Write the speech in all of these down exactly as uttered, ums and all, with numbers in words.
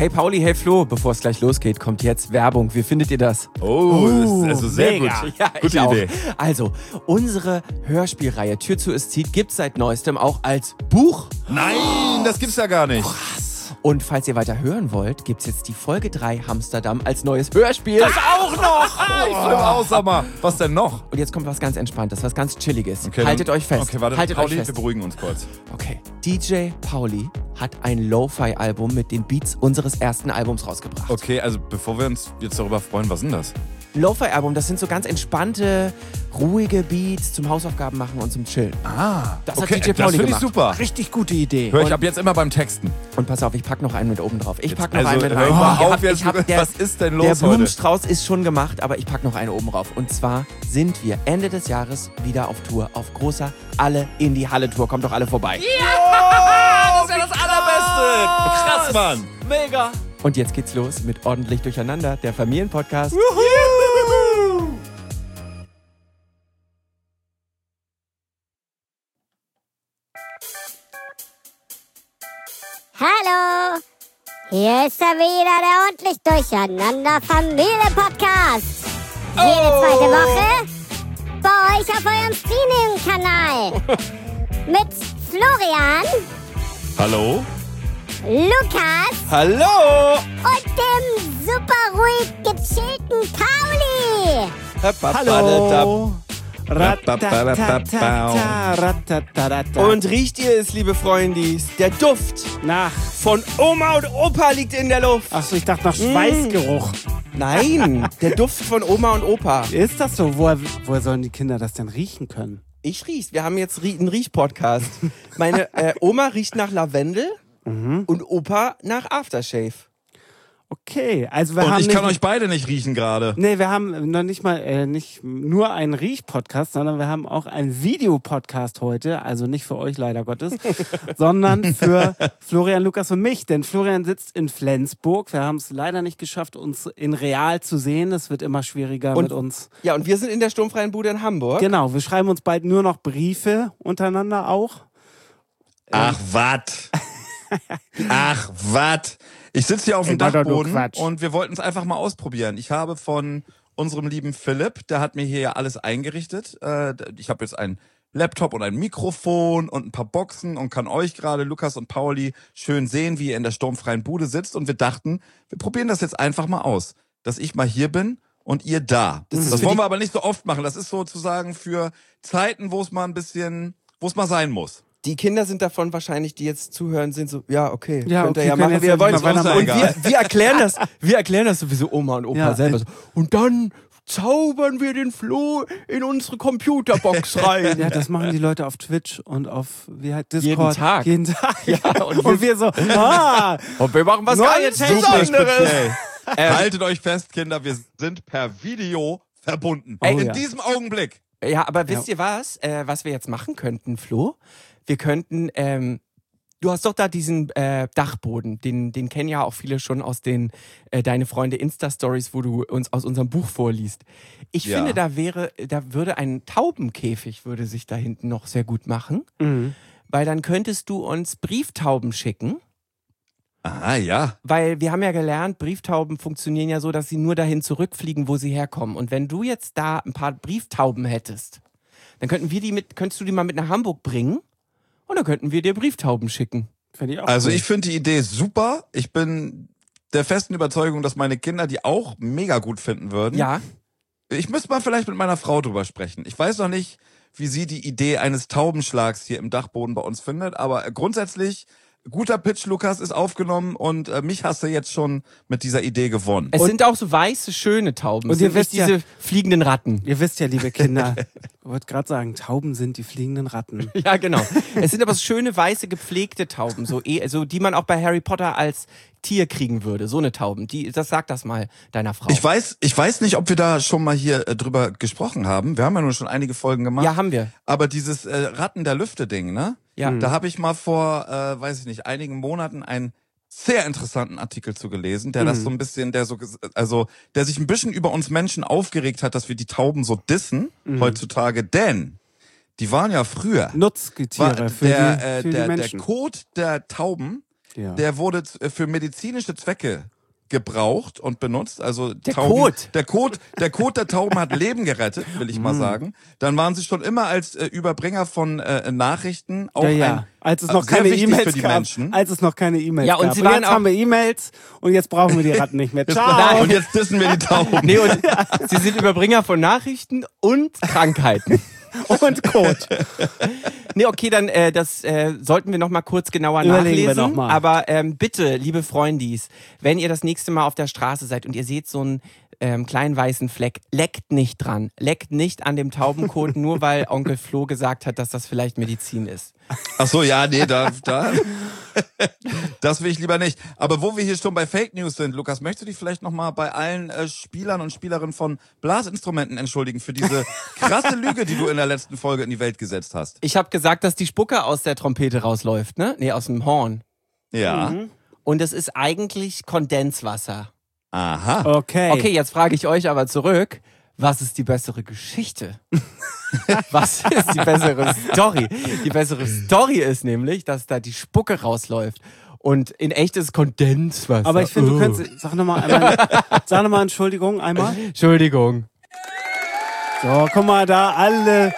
Hey Pauli, hey Flo, bevor es gleich losgeht, kommt jetzt Werbung. Wie findet ihr das? Oh, das ist also sehr mega. gut. Ja, Gute ich Idee. Auch. Also, unsere Hörspielreihe Tür zu es zieht gibt's seit neuestem auch als Buch. Nein, das gibt's ja gar nicht. Und falls ihr weiter hören wollt, gibt's jetzt die Folge drei Amsterdam als neues Hörspiel. Das auch noch. Ich flippe aus, sag mal. Was denn noch? Und jetzt kommt was ganz Entspanntes, was ganz Chilliges. Okay, Haltet dann, euch fest. Okay, warte, Haltet Pauli, euch fest. wir beruhigen uns kurz. Okay. D J Pauli hat ein Lo-Fi-Album mit den Beats unseres ersten Albums rausgebracht. Okay, also bevor wir uns jetzt darüber freuen, was ist denn das? Lo-Fi-Album, das sind so ganz entspannte, ruhige Beats zum Hausaufgaben machen und zum Chillen. Ah, Das hat okay, D J das Pauli finde ich gemacht. super. Richtig gute Idee. Hör ich ab jetzt immer beim Texten. Und pass auf, ich pack noch einen mit oben drauf. Ich pack noch also, einen mit hör rein. mal Ihr auf habt- jetzt, ich hab- der, was ist denn der los heute? Blumenstrauß ist schon gemacht, aber ich pack noch einen oben drauf. Und zwar sind wir Ende des Jahres wieder auf Tour, auf großer Alle in die Halle Tour. Kommt doch alle vorbei. Oh, das ist ja das Allerbeste. Krass, Mann. Mega. Und jetzt geht's los mit Ordentlich Durcheinander, der Familienpodcast. Hallo, hier ist er wieder, der Ordentlich Durcheinander Familie-Podcast. Jede zweite Woche bei euch auf eurem Streaming-Kanal. Mit Florian, Hallo? Lukas Hallo. und dem super ruhig gechillten Pauli. Hallo. Ratatatata, ratatatata. Und riecht ihr es, liebe Freundis? Der Duft nach. von Oma und Opa liegt in der Luft. Achso, ich dachte nach Schweißgeruch. Nein, der Duft von Oma und Opa. Ist das so? Woher, woher sollen die Kinder das denn riechen können? Ich riech's. Wir haben jetzt rie- einen Riech-Podcast. Meine äh, Oma riecht nach Lavendel und Opa nach Aftershave. Okay, also wir Und haben ich kann nicht, euch beide nicht riechen gerade. nee, wir haben noch nicht mal äh, nicht nur einen Riech-Podcast, sondern wir haben auch einen Videopodcast heute, also nicht für euch leider Gottes, sondern für Florian, Lukas und mich, denn Florian sitzt in Flensburg. Wir haben es leider nicht geschafft, uns in real zu sehen. Es wird immer schwieriger Und- mit uns. Ja, und wir sind in der sturmfreien Bude in Hamburg. Genau, wir schreiben uns bald nur noch Briefe untereinander auch. Ach, wat? Ach, wat? Ich sitze hier auf dem Ey, war doch nur Dachboden Quatsch. und wir wollten es einfach mal ausprobieren. Ich habe von unserem lieben Philipp, der hat mir hier ja alles eingerichtet. Äh, Ich habe jetzt einen Laptop und ein Mikrofon und ein paar Boxen und kann euch gerade, Lukas und Pauli, schön sehen, wie ihr in der sturmfreien Bude sitzt. Und wir dachten, wir probieren das jetzt einfach mal aus. Dass ich mal hier bin und ihr da. Das Das, ist für wollen die- wir aber nicht so oft machen. Das ist sozusagen für Zeiten, wo es mal ein bisschen, wo es mal sein muss. Die Kinder sind davon wahrscheinlich, die jetzt zuhören, sind so, ja, okay, Ja, könnt ihr okay, ja können machen, jetzt wie ihr ja wollt. nicht mehr Und weitermachen. wir, wir erklären das, wir erklären das sowieso Oma und Opa Ja, selber äh, so. Und dann zaubern wir den Flo in unsere Computerbox rein. Ja, das machen die Leute auf Twitch und auf wie halt Discord. Jeden Tag. Jeden Tag. Ja, und und, wir so, ah, Und wir machen was Neue ganz Technik. Besonderes. Speziell. Ähm, Haltet euch fest, Kinder, wir sind per Video verbunden. Ey, in ja. diesem Augenblick. Ja, aber wisst ihr was, äh, was wir jetzt machen könnten, Flo? Wir könnten, ähm, du hast doch da diesen äh, Dachboden, den, den kennen ja auch viele schon aus den äh, Deine Freunde Insta-Stories, wo du uns aus unserem Buch vorliest. Ich Ja. finde, da wäre, da würde ein Taubenkäfig würde sich da hinten noch sehr gut machen, mhm. weil dann könntest du uns Brieftauben schicken. Ah, ja. Weil wir haben ja gelernt, Brieftauben funktionieren ja so, dass sie nur dahin zurückfliegen, wo sie herkommen. Und wenn du jetzt da ein paar Brieftauben hättest, dann könnten wir die mit, könntest du die mal mit nach Hamburg bringen und dann könnten wir dir Brieftauben schicken. Finde ich auch Also cool. ich finde die Idee super. Ich bin der festen Überzeugung, dass meine Kinder die auch mega gut finden würden. Ja, Ich müsste mal vielleicht mit meiner Frau drüber sprechen. Ich weiß noch nicht, wie sie die Idee eines Taubenschlags hier im Dachboden bei uns findet, aber grundsätzlich guter Pitch, Lukas, ist aufgenommen und äh, mich hast du jetzt schon mit dieser Idee gewonnen. es sind auch so weiße, schöne Tauben. Und Es ihr sind nicht wisst ja- diese fliegenden Ratten. Ihr wisst ja, liebe Kinder, ich wollte gerade sagen, Tauben sind die fliegenden Ratten. Ja, genau. Es sind aber so schöne, weiße, gepflegte Tauben, so, eh, so die man auch bei Harry Potter als Tier kriegen würde. So eine Tauben. Die, das sag das mal deiner Frau. Ich weiß, ich weiß nicht, ob wir da schon mal hier äh, drüber gesprochen haben. Wir haben ja nur schon einige Folgen gemacht. Ja, haben wir. Aber dieses äh, Ratten der Lüfte-Ding, ne? Ja. Da habe ich mal vor, äh, weiß ich nicht, einigen Monaten einen sehr interessanten Artikel zu gelesen, der das so ein bisschen, der so, ges- also der sich ein bisschen über uns Menschen aufgeregt hat, dass wir die Tauben so dissen heutzutage, denn die waren ja früher. Nutzgetiere War für der, die, äh, für der, die der Menschen. Kot der Tauben Ja. der wurde z- für medizinische Zwecke gebraucht und benutzt. Also Der Tauben, Kot. Der Kot, der Kot der Tauben hat Leben gerettet, will ich mal sagen. Dann waren sie schon immer als äh, Überbringer von äh, Nachrichten auch Ja, ja. ein, Als es noch sehr keine wichtig E-Mails für die gab. Menschen. Als es noch keine E-Mails Ja, und gab. sie und waren jetzt auch- haben wir E-Mails und jetzt brauchen wir die Ratten nicht mehr. Ciao. Nein, und jetzt dissen wir die Tauben. Nee, und sie sind Überbringer von Nachrichten und Krankheiten. Und Code. Nee, okay, dann äh, das äh, sollten wir noch mal kurz genauer Überlegen wir nachlesen. noch mal. Aber ähm, bitte, liebe Freundis, wenn ihr das nächste Mal auf der Straße seid und ihr seht so einen ähm, kleinen weißen Fleck, leckt nicht dran. Leckt nicht an dem Taubenkot, nur weil Onkel Flo gesagt hat, dass das vielleicht Medizin ist. Ach so, ja, nee, da, da, das will ich lieber nicht. Aber wo wir hier schon bei Fake News sind, Lukas, möchtest du dich vielleicht nochmal bei allen äh, Spielern und Spielerinnen von Blasinstrumenten entschuldigen für diese krasse Lüge, die du in der letzten Folge in die Welt gesetzt hast? Ich habe gesagt, dass die Spucke aus der Trompete rausläuft, ne? Nee, aus dem Horn. Ja. Und es ist eigentlich Kondenswasser. Aha. Okay. Okay, jetzt frage ich euch aber zurück, was ist die bessere Geschichte? Was ist die bessere Story? Die bessere Story ist nämlich, dass da die Spucke rausläuft. Und in echtes Kondenswasser. Aber ich finde, Oh. du kannst, sag nochmal einmal, sag nochmal Entschuldigung, einmal. Entschuldigung. So, guck mal da, alle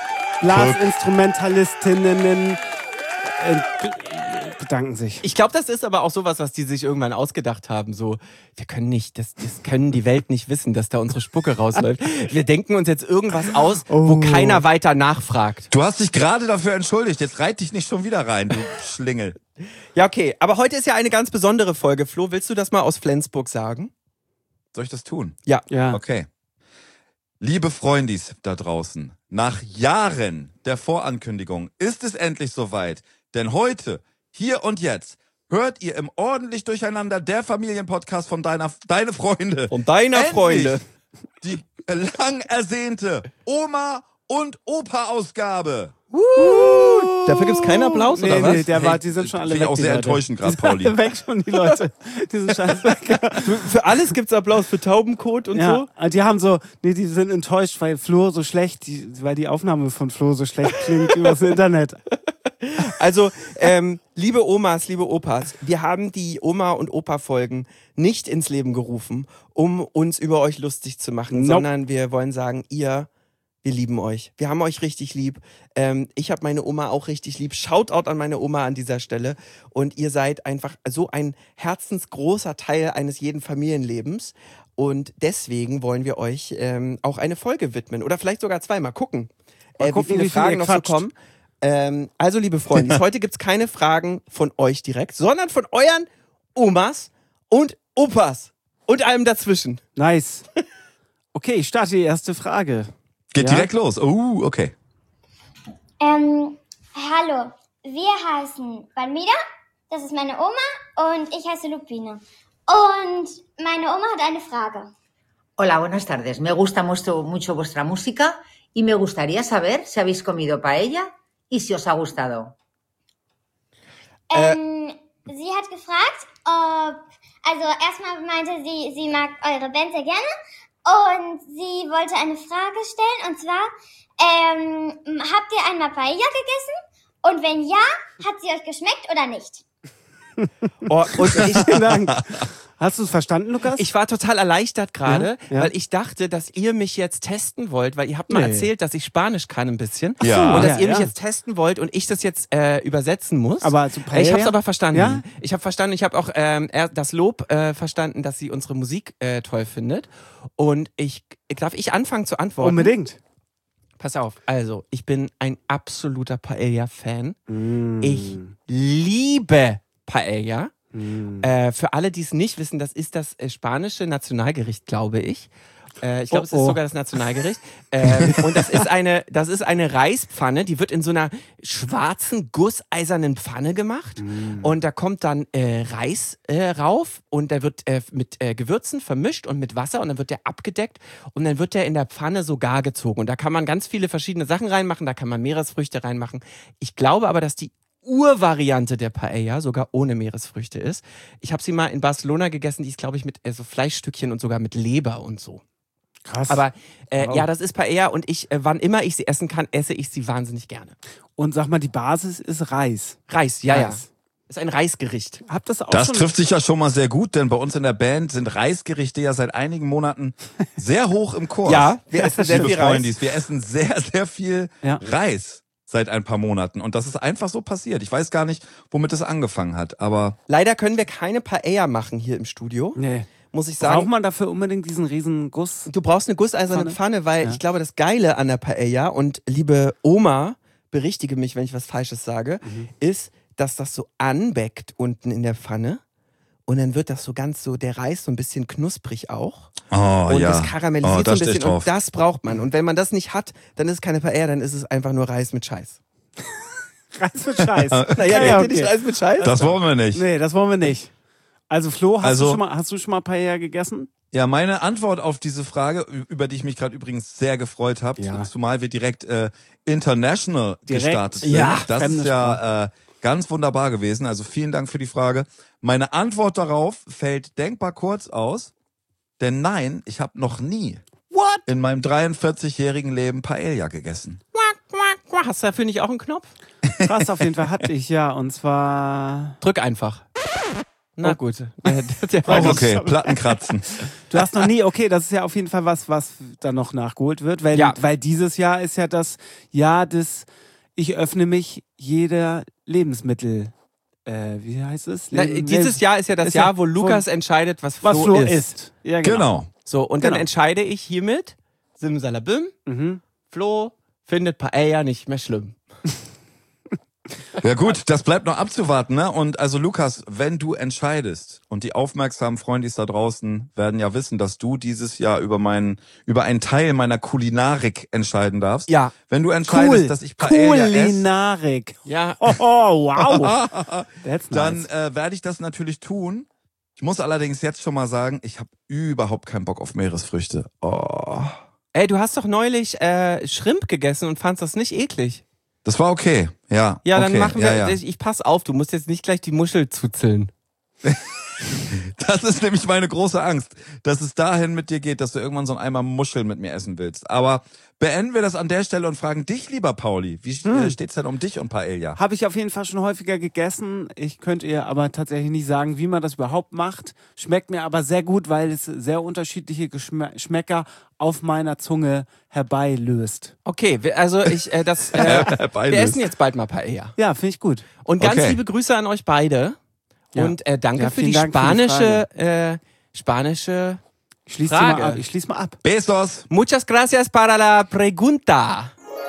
Blasinstrumentalistinnen äh, bedanken sich. Ich glaube, das ist aber auch sowas, was die sich irgendwann ausgedacht haben. So, wir können nicht, das, das können die Welt nicht wissen, dass da unsere Spucke rausläuft. Wir denken uns jetzt irgendwas aus, wo Oh. keiner weiter nachfragt. Du hast dich gerade dafür entschuldigt. Jetzt reit dich nicht schon wieder rein, du Schlingel. Ja, okay. Aber heute ist ja eine ganz besondere Folge. Flo, willst du das mal aus Flensburg sagen? Soll ich das tun? Ja. Ja. Okay. Liebe Freundis da draußen, nach Jahren der Vorankündigung ist es endlich soweit. Denn heute, hier und jetzt, hört ihr im Ordentlich Durcheinander der Familienpodcast von deiner, deine Freunde. Von deiner Endlich Freunde. Die lang ersehnte Oma- und Opa-Ausgabe. Dafür gibt's keinen Applaus, Nee, oder was? nee, der Hey, war, die sind schon alle finde ich weg. auch die sehr Leute. enttäuschend gerade, Die sind Pauli. alle weg schon, die Leute. Die sind scheiß weg. Für, für alles gibt's Applaus, für Taubenkot und Ja, so. die haben so, nee, die sind enttäuscht, weil Flo so schlecht, die, weil die Aufnahme von Flo so schlecht klingt übers Internet. Also, ähm, liebe Omas, liebe Opas, wir haben die Oma- und Opa-Folgen nicht ins Leben gerufen, um uns über euch lustig zu machen, Nope. sondern wir wollen sagen, ihr, wir lieben euch. Wir haben euch richtig lieb. Ähm, ich habe meine Oma auch richtig lieb. Shoutout an meine Oma an dieser Stelle. Und ihr seid einfach so ein herzensgroßer Teil eines jeden Familienlebens. Und deswegen wollen wir euch ähm, auch eine Folge widmen. Oder vielleicht sogar zwei. Mal gucken, Mal äh, gucken, wie viele wie viel Fragen ihr noch so quatscht. kommen. Ähm, also, liebe Freunde, heute gibt's keine Fragen von euch direkt, sondern von euren Omas und Opas und allem dazwischen. Nice. Okay, ich starte die erste Frage. Geht Ja? direkt los. Oh, okay. Ähm, hallo, wir heißen Valmida, das ist meine Oma und ich heiße Lupine. Und meine Oma hat eine Frage. Hola, buenas tardes. Me gusta mucho, mucho vuestra música y me gustaría saber si habéis comido paella y si os ha gustado. Ähm, sie hat gefragt, ob, also erstmal meinte sie, sie mag eure Band sehr gerne und sie wollte eine Frage stellen und zwar, ähm, habt ihr einmal Paella gegessen? Und wenn ja, hat sie euch geschmeckt oder nicht? Oh, und ich, Vielen Dank. Hast du es verstanden, Lukas? ich war total erleichtert gerade, Ja, ja. weil ich dachte, dass ihr mich jetzt testen wollt, weil ihr habt mal Nee. erzählt, dass ich Spanisch kann ein bisschen. Ja. Und dass Ja, ihr mich ja. jetzt testen wollt und ich das jetzt äh, übersetzen muss. Aber zu ich Paella? habe es aber verstanden. Ja? Ich habe verstanden, ich habe auch ähm, er- das Lob äh, verstanden, dass sie unsere Musik äh, toll findet. Und ich darf ich anfangen zu antworten? Unbedingt. Pass auf, also ich bin ein absoluter Paella-Fan. Mm. Ich liebe Paella. Mm. Äh, für alle, die es nicht wissen, das ist das äh, spanische Nationalgericht, glaube ich. Äh, ich glaube, Oh, es ist oh. sogar das Nationalgericht. ähm, und das ist eine, das ist eine Reispfanne, die wird in so einer schwarzen, gusseisernen Pfanne gemacht. Mm. Und da kommt dann äh, Reis äh, rauf und der wird äh, mit äh, Gewürzen vermischt und mit Wasser und dann wird der abgedeckt und dann wird der in der Pfanne so gar gezogen. Und da kann man ganz viele verschiedene Sachen reinmachen, da kann man Meeresfrüchte reinmachen. Ich glaube aber, dass die Urvariante der Paella sogar ohne Meeresfrüchte ist. Ich habe sie mal in Barcelona gegessen, die ist, glaube ich, mit äh, so Fleischstückchen und sogar mit Leber und so. Krass. Aber äh, Wow. ja, das ist Paella und ich, äh, wann immer ich sie essen kann, esse ich sie wahnsinnig gerne. Und sag mal, die Basis ist Reis. Reis, ja, Reis. Ist ein Reisgericht. Hab das auch Das schon trifft sich ja schon mal sehr gut, denn bei uns in der Band sind Reisgerichte ja seit einigen Monaten sehr hoch im Kurs. Ja, wir essen sehr Liebe viel Reis. Freundis, wir essen sehr, sehr viel Ja. Reis seit ein paar Monaten. Und das ist einfach so passiert. Ich weiß gar nicht, womit das angefangen hat, aber Leider können wir keine Paella machen hier im Studio. Nee. Muss ich Braucht sagen. man dafür unbedingt diesen riesen Guss? Du brauchst eine gusseiserne Pfanne? Pfanne, weil Ja. ich glaube, das Geile an der Paella, und liebe Oma, berichtige mich, wenn ich was Falsches sage, Mhm. ist, dass das so anbeckt unten in der Pfanne. Und dann wird das so ganz so, der Reis so ein bisschen knusprig auch. oh Und ja. das karamellisiert oh, so da ein stehe ich bisschen. drauf. Und das braucht man. Und wenn man das nicht hat, dann ist es keine Paella, dann ist es einfach nur Reis mit Scheiß. Reis mit Scheiß. Naja, ja, kennt ihr nicht Reis mit Scheiß? Das wollen wir nicht. Nee, das wollen wir nicht. Also Flo, hast, Also- du, schon mal, hast du schon mal Paella gegessen? Ja, meine Antwort auf diese Frage, über die ich mich gerade übrigens sehr gefreut habe, Ja. zumal wir direkt äh, international Direkt, gestartet sind. ja, das fremde ist ja äh, ganz wunderbar gewesen. Also vielen Dank für die Frage. Meine Antwort darauf fällt denkbar kurz aus, denn nein, ich habe noch nie What? in meinem dreiundvierzigjährigen Leben Paella gegessen. Hast du dafür nicht auch einen Knopf? Krass, auf jeden Fall hatte ich, ja. Und zwar... Drück einfach. Na Oh. gut. Der, der war Auch nicht- okay, Plattenkratzen. Du hast noch nie, okay, das ist ja auf jeden Fall was, was dann noch nachgeholt wird, weil, Ja. weil dieses Jahr ist ja das Jahr des, ich öffne mich jeder Lebensmittel, äh, wie heißt es? Na, Leben- dieses Jahr ist ja das ist ja Jahr, wo Lukas entscheidet, was Flo, was Flo ist. isst. Ja, genau. Genau. So, und dann Genau. entscheide ich hiermit, Simsalabim, Mhm. Flo findet Paella nicht mehr schlimm. Ja gut, das bleibt noch abzuwarten, ne? Und also Lukas, wenn du entscheidest, und die aufmerksamen Freundis da draußen werden ja wissen, dass du dieses Jahr über meinen, über einen Teil meiner Kulinarik entscheiden darfst. Ja. Wenn du entscheidest, Cool. dass ich Paella esse, Kulinarik. Ja. Oh, wow. That's dann nice. äh, werde ich das natürlich tun. Ich muss allerdings jetzt schon mal sagen, ich habe überhaupt keinen Bock auf Meeresfrüchte. Oh. Ey, du hast doch neulich äh, Shrimp gegessen und fandst das nicht eklig. Das war okay, ja. Ja, dann okay. machen ja, wir, ja. ich, ich pass auf, du musst jetzt nicht gleich die Muschel zuzeln. Das ist nämlich meine große Angst, dass es dahin mit dir geht, dass du irgendwann so einen Eimer Muscheln mit mir essen willst. Aber beenden wir das an der Stelle und fragen dich, lieber Pauli, wie hm. steht's denn um dich und Paella? Habe ich auf jeden Fall schon häufiger gegessen. Ich könnte ihr aber tatsächlich nicht sagen, wie man das überhaupt macht. Schmeckt mir aber sehr gut, weil es sehr unterschiedliche Geschmäcker auf meiner Zunge herbeilöst. Okay, wir, also ich, äh, das, äh, wir essen jetzt bald mal Paella. Ja, finde ich gut. Und ganz Okay. liebe Grüße an euch beide. Ja. Und äh, danke Ja, für vielen die Dank für die spanische, äh, spanische Ich schließe Frage. mal ab. Ich schließe mal ab. Besos! Muchas gracias para la pregunta.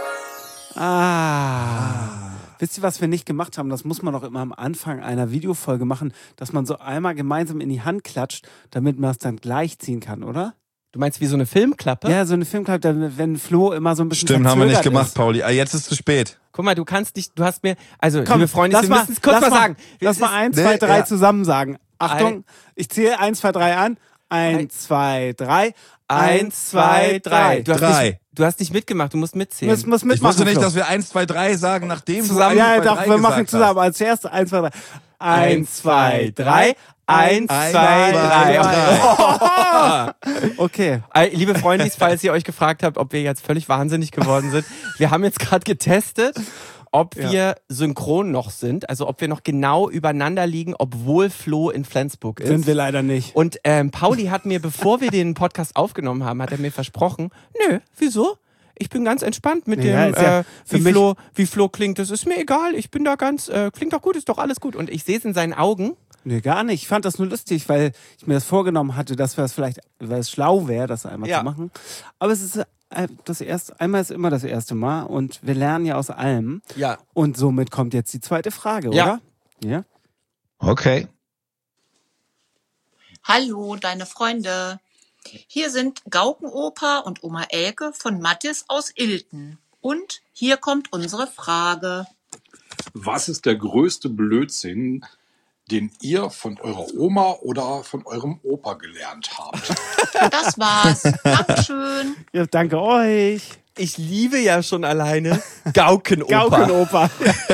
Ah. Wisst ihr, was wir nicht gemacht haben? Das muss man doch immer am Anfang einer Videofolge machen, dass man so einmal gemeinsam in die Hand klatscht, damit man es dann gleich ziehen kann, oder? Du meinst wie so eine Filmklappe? Ja, so eine Filmklappe, wenn Flo immer so ein bisschen Stimmt, haben wir nicht verzögert gemacht, ist. Pauli. Ah, jetzt ist es zu spät. Guck mal, du kannst nicht, du hast mir, also Komm, liebe Freunde, wir lass müssen es kurz lass mal sagen. Lass Es mal ist- eins, Nee, zwei, drei ja. zusammen sagen. Achtung, ich zähle eins, zwei, drei an. Eins, zwei, drei. Eins, zwei, drei. Du hast, Drei. Nicht, du hast nicht mitgemacht, du musst mitzählen. Muss, muss Ich mitmachen, wusste nicht, Flo. dass wir eins, zwei, drei sagen, nachdem Zusammen- du Ja, eins, ja, zwei, doch, drei wir machen gesagt zusammen. hast. Als erstes eins, zwei, drei. Eins, zwei, drei. Eins, Eins, zwei, zwei, drei. Okay. Äh, Liebe Freunde, falls ihr euch gefragt habt, ob wir jetzt völlig wahnsinnig geworden sind, wir haben jetzt gerade getestet, ob Ja. wir synchron noch sind, also ob wir noch genau übereinander liegen, obwohl Flo in Flensburg ist. Sind wir leider nicht. Und ähm, Pauli hat mir, bevor wir den Podcast aufgenommen haben, hat er mir versprochen, nö, wieso? Ich bin ganz entspannt mit Ja, dem, ist ja äh, für wie, mich- Flo, wie Flo klingt. Das ist mir egal, ich bin da ganz, äh, klingt doch gut, ist doch alles gut. Und ich sehe es in seinen Augen. Nee, gar nicht. Ich fand das nur lustig, weil ich mir das vorgenommen hatte, dass wir es vielleicht, weil es schlau wäre, das einmal Ja. zu machen. Aber es ist äh, das erste, einmal ist immer das erste Mal und wir lernen ja aus allem. Ja. Und somit kommt jetzt die zweite Frage, Ja. oder? Ja. Okay. Hallo, deine Freunde. Hier sind Gaukenopa und Oma Elke von Mattis aus Ilten. Und hier kommt unsere Frage. Was ist der größte Blödsinn, den ihr von eurer Oma oder von eurem Opa gelernt habt? Das war's. Dankeschön. Ja, danke euch. Ich liebe ja schon alleine Gaukenoper. Gaukenoper.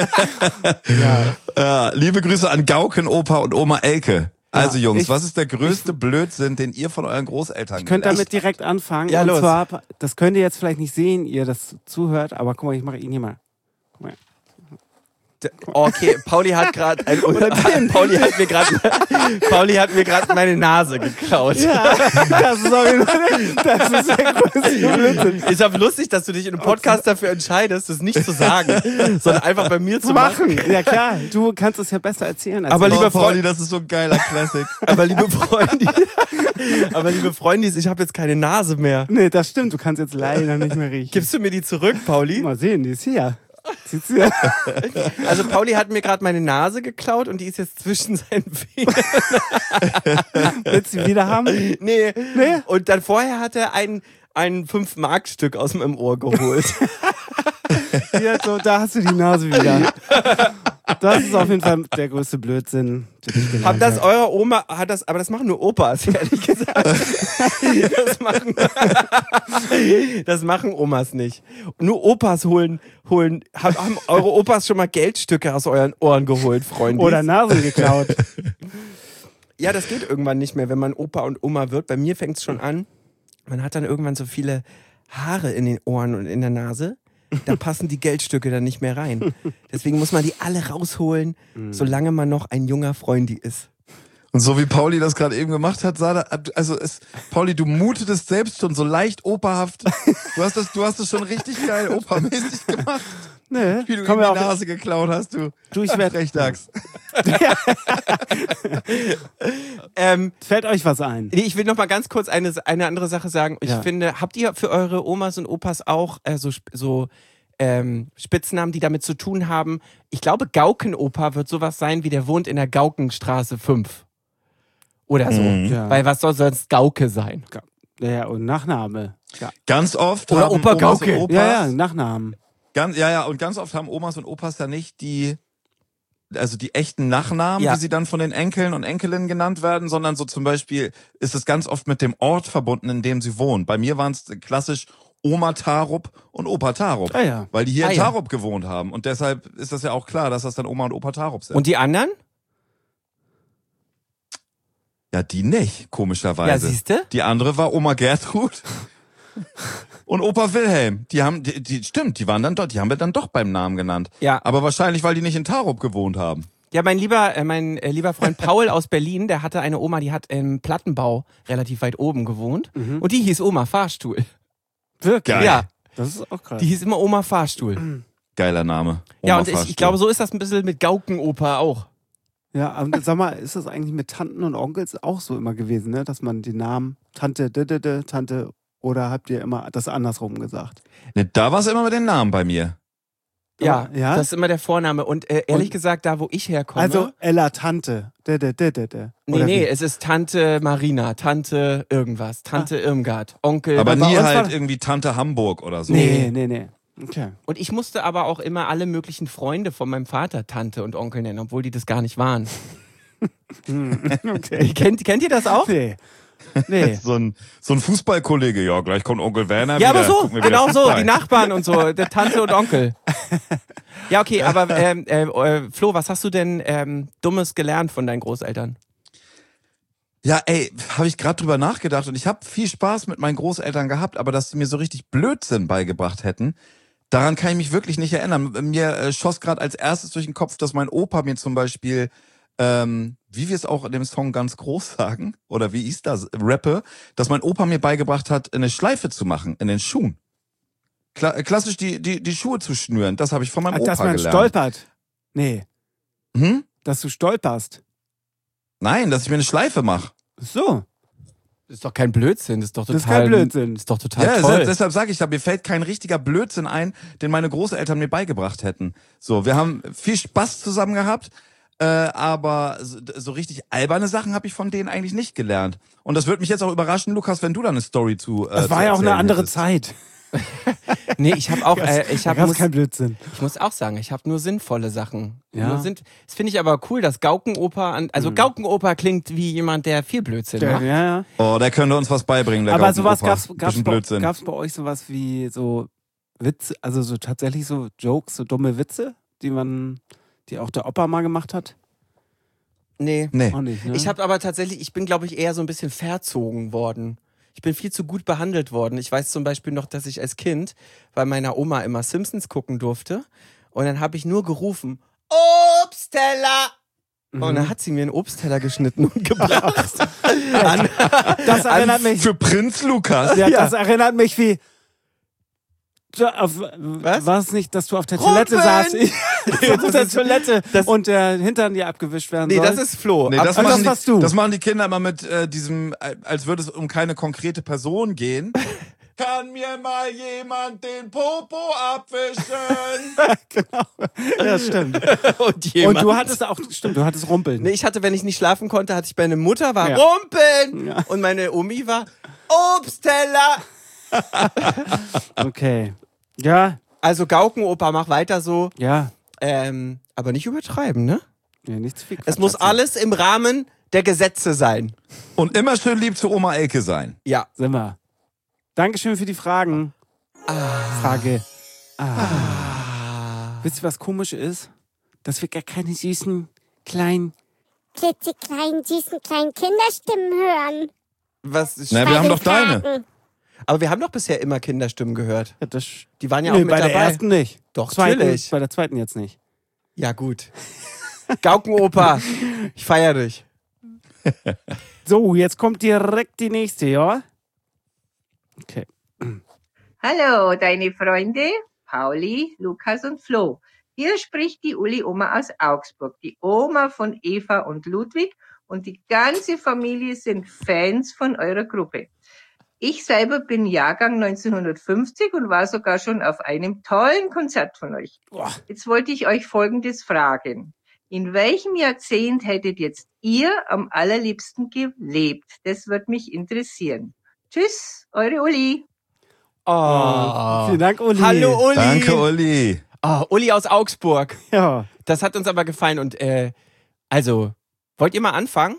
Äh, liebe Grüße an Gaukenopa und Oma Elke. Also Ja, Jungs, ich- was ist der größte Blödsinn, den ihr von euren Großeltern Ich könnte gelernt damit direkt anfangen. Ja, und los. zwar, das könnt ihr jetzt vielleicht nicht sehen, ihr das zuhört, aber guck mal, ich mache ihn hier mal. Guck mal. Okay, Pauli hat gerade ein Pauli hat mir gerade Pauli hat mir gerade meine Nase geklaut. Ja, das ist auf jeden Fall, das ist der größte Blödsinn. Ist aber lustig, dass du dich in einem Podcast dafür entscheidest, das nicht zu sagen, sondern einfach bei mir zu machen. machen. Ja klar, du kannst es ja besser erzählen als Aber ich. liebe Oh, Pauli, Freunde, das ist so ein geiler Classic. aber liebe Freunde, aber liebe Freundis, ich habe jetzt keine Nase mehr. Nee, das stimmt, du kannst jetzt leider nicht mehr riechen. Gibst du mir die zurück, Pauli? Mal sehen, die ist hier. Sieht's hier? Also Pauli hat mir gerade meine Nase geklaut und die ist jetzt zwischen seinen Fingern. Willst du die wieder haben? Nee. Nee? Und dann vorher hat er ein ein fünf Mark Stück aus meinem Ohr geholt. Hier, so, da hast du die Nase wieder. Das ist auf jeden Fall der größte Blödsinn, den ich gelernt Hab das habe. eure Oma, hat das, aber das machen nur Opas, ehrlich gesagt. Das machen, das machen Omas nicht. Nur Opas holen, holen, haben eure Opas schon mal Geldstücke aus euren Ohren geholt, Freunde? Oder Nasen geklaut. Ja, das geht irgendwann nicht mehr, wenn man Opa und Oma wird. Bei mir fängt es schon an. Man hat dann irgendwann so viele Haare in den Ohren und in der Nase. Da passen die Geldstücke dann nicht mehr rein. Deswegen muss man die alle rausholen, solange man noch ein junger Freundi ist. Und so wie Pauli das gerade eben gemacht hat, Sada, also es, Pauli, du mutetest selbst schon so leicht operhaft. Du hast das, du hast das schon richtig geil opermäßig gemacht. Nee, Wie du ihm komm die ja auch Nase geklaut hast, du. Du, ich werd- Rechdachs. Ähm, Fällt euch was ein? nee, ich will noch mal ganz kurz eine, eine andere Sache sagen. Ich Ja. finde, habt ihr für eure Omas und Opas auch äh, so, sp- so ähm, Spitznamen, die damit zu tun haben? Ich glaube, Gaukenopa wird sowas sein wie der wohnt in der Gaukenstraße fünf. Oder so. Mhm. Ja. Weil was soll sonst Gauke sein? Ja, und Nachname. Ja, Ganz oft Oder haben Opa Omas Gauke. und Opas, ja, ja Nachnamen. Ganz, ja, ja, und ganz oft haben Omas und Opas ja nicht die, also die echten Nachnamen, Ja. wie sie dann von den Enkeln und Enkelinnen genannt werden, sondern so zum Beispiel ist es ganz oft mit dem Ort verbunden, in dem sie wohnen. Bei mir waren es klassisch Oma Tarup und Opa Tarup, Ah ja. weil die hier Ah in ja. Tarup gewohnt haben. Und deshalb ist das ja auch klar, dass das dann Oma und Opa Tarup sind. Und die anderen? ja, die nicht, komischerweise. Ja, siehste? Die andere war Oma Gertrud und Opa Wilhelm. Die haben, die, die stimmt, die waren dann dort, die haben wir dann doch beim Namen genannt. Ja. Aber wahrscheinlich, weil die nicht in Tarup gewohnt haben. Ja, mein lieber, äh, mein äh, lieber Freund Paul aus Berlin, der hatte eine Oma, die hat im Plattenbau relativ weit oben gewohnt. Und die hieß Oma Fahrstuhl. Wirklich? Geil. Ja, Das ist auch krass. die hieß immer Oma Fahrstuhl. Geiler Name. Ja, Oma und ich, ich Fahrstuhl. glaube, so ist das ein bisschen mit Gaukenoper auch. Ja, aber sag mal, ist das eigentlich mit Tanten und Onkels auch so immer gewesen, ne? Dass man die Namen Tante, d -d -d, Tante, oder habt ihr immer das andersrum gesagt? Ne, da war es immer mit den Namen bei mir. Ja, Ja? das ist immer der Vorname. Und äh, ehrlich Und- gesagt, da wo ich herkomme. Also Ella Tante, d -d -d -d -d. nee, Oder nee, wie? es ist Tante Marina, Tante irgendwas, Tante Irmgard, Onkel. Aber bei nie uns halt war- irgendwie Tante Hamburg oder so. Nee, nee, nee. Okay. Und ich musste aber auch immer alle möglichen Freunde von meinem Vater Tante und Onkel nennen, obwohl die das gar nicht waren. Okay. kennt, kennt ihr das auch? Nee. Nee. So ein, so ein Fußballkollege, ja, gleich kommt Onkel Werner Ja, wieder. aber so, gucken wir wieder genau so, Fußball. die Nachbarn und so, der Tante und Onkel. Ja, okay, aber ähm, äh, äh, Flo, was hast du denn ähm, Dummes gelernt von deinen Großeltern? Ja, ey, habe ich gerade drüber nachgedacht und ich habe viel Spaß mit meinen Großeltern gehabt, aber dass sie mir so richtig Blödsinn beigebracht hätten, daran kann ich mich wirklich nicht erinnern. Mir äh, schoss gerade als erstes durch den Kopf, dass mein Opa mir zum Beispiel, ähm, wie wir es auch in dem Song ganz groß sagen, oder wie ich das rappe, dass mein Opa mir beigebracht hat, eine Schleife zu machen in den Schuhen. Kla klassisch die, die, die Schuhe zu schnüren, das habe ich von meinem Ach, Opa dass man gelernt. stolpert. Nee. Hm? Dass du stolperst. Nein, dass ich mir eine Schleife mache. So. Das ist doch kein Blödsinn, das ist doch total. Das ist kein Blödsinn. Das ist doch total Ja, toll. deshalb, deshalb sage ich ja, mir fällt kein richtiger Blödsinn ein, den meine Großeltern mir beigebracht hätten. So, wir haben viel Spaß zusammen gehabt, äh, aber so, so richtig alberne Sachen habe ich von denen eigentlich nicht gelernt. Und das würde mich jetzt auch überraschen, Lukas, wenn du da eine Story zu äh, Das zu war ja auch eine erzählen andere hättest. Zeit. Nee, ich habe auch, äh, ich Da habe gab's muss, kein Blödsinn. ich muss auch sagen, ich habe nur sinnvolle Sachen. Ja. Nur sind, das finde ich aber cool, dass Gaukenoper, an, also Gaukenoper klingt wie jemand, der viel Blödsinn Ja, macht. ja. Oh, der könnte uns was beibringen, der Aber sowas Gaukenopa. gab's, gab's, Bisschen bei, Blödsinn. gab's bei euch sowas wie so Witze, also so tatsächlich so Jokes, so dumme Witze, die man, die auch der Opa mal gemacht hat? Nee. Nee. Auch nicht, ne? Ich habe aber tatsächlich, ich bin glaube ich eher so ein bisschen verzogen worden. Ich bin viel zu gut behandelt worden. Ich weiß zum Beispiel noch, dass ich als Kind bei meiner Oma immer Simpsons gucken durfte und dann habe ich nur gerufen, Obstteller. Mhm. Und dann hat sie mir einen Obstteller geschnitten und gebracht. Das erinnert mich. Für Prinz Lukas. Ja, das erinnert mich wie. Auf, was? War es nicht, dass du auf der Toilette saßt? auf der Toilette das und der Hintern dir abgewischt werden nee, soll? Nee, das ist Flo. Nee, das, machen das, die, du. das machen die Kinder immer mit äh, diesem, als würde es um keine konkrete Person gehen. Kann mir mal jemand den Popo abwischen? Genau. Ja, stimmt. und, und du hattest auch, stimmt, du hattest Rumpeln. Nee, ich hatte, wenn ich nicht schlafen konnte, hatte ich meine Mutter war ja. Rumpeln ja. und meine Omi war Obstteller. Okay. Ja. Also Gaukenoper, mach weiter so. Ja. Ähm, aber nicht übertreiben, ne? Ja, nichts viel Quatsch. Es muss alles im Rahmen der Gesetze sein. Und immer schön lieb zu Oma Elke sein. Ja. Sind wir. Dankeschön für die Fragen. Ah. Frage. Ah. Ah. Wisst ihr, was komisch ist? Dass wir gar keine süßen, kleinen, klitzekleinen, süßen, kleinen Kinderstimmen hören. Was ist Na, wir haben doch deine. Aber wir haben doch bisher immer Kinderstimmen gehört. Ja, das Die waren ja nee, auch mit bei dabei. der ersten nicht. Doch, zweiten, natürlich. Bei der zweiten jetzt nicht. Ja, gut. Gaukenoper, ich feier dich. So, jetzt kommt direkt die nächste, ja? Okay. Hallo, deine Freunde, Pauli, Lukas und Flo. Hier spricht die Uli-Oma aus Augsburg, die Oma von Eva und Ludwig, und die ganze Familie sind Fans von eurer Gruppe. Ich selber bin Jahrgang neunzehnhundertfünfzig und war sogar schon auf einem tollen Konzert von euch. Boah. Jetzt wollte ich euch Folgendes fragen. In welchem Jahrzehnt hättet jetzt ihr am allerliebsten gelebt? Das wird mich interessieren. Tschüss, eure Uli. Oh, oh. Vielen Dank, Uli. Hallo, Uli. Danke, Uli. Oh, Uli aus Augsburg. Ja. Das hat uns aber gefallen. Und äh, also, wollt ihr mal anfangen?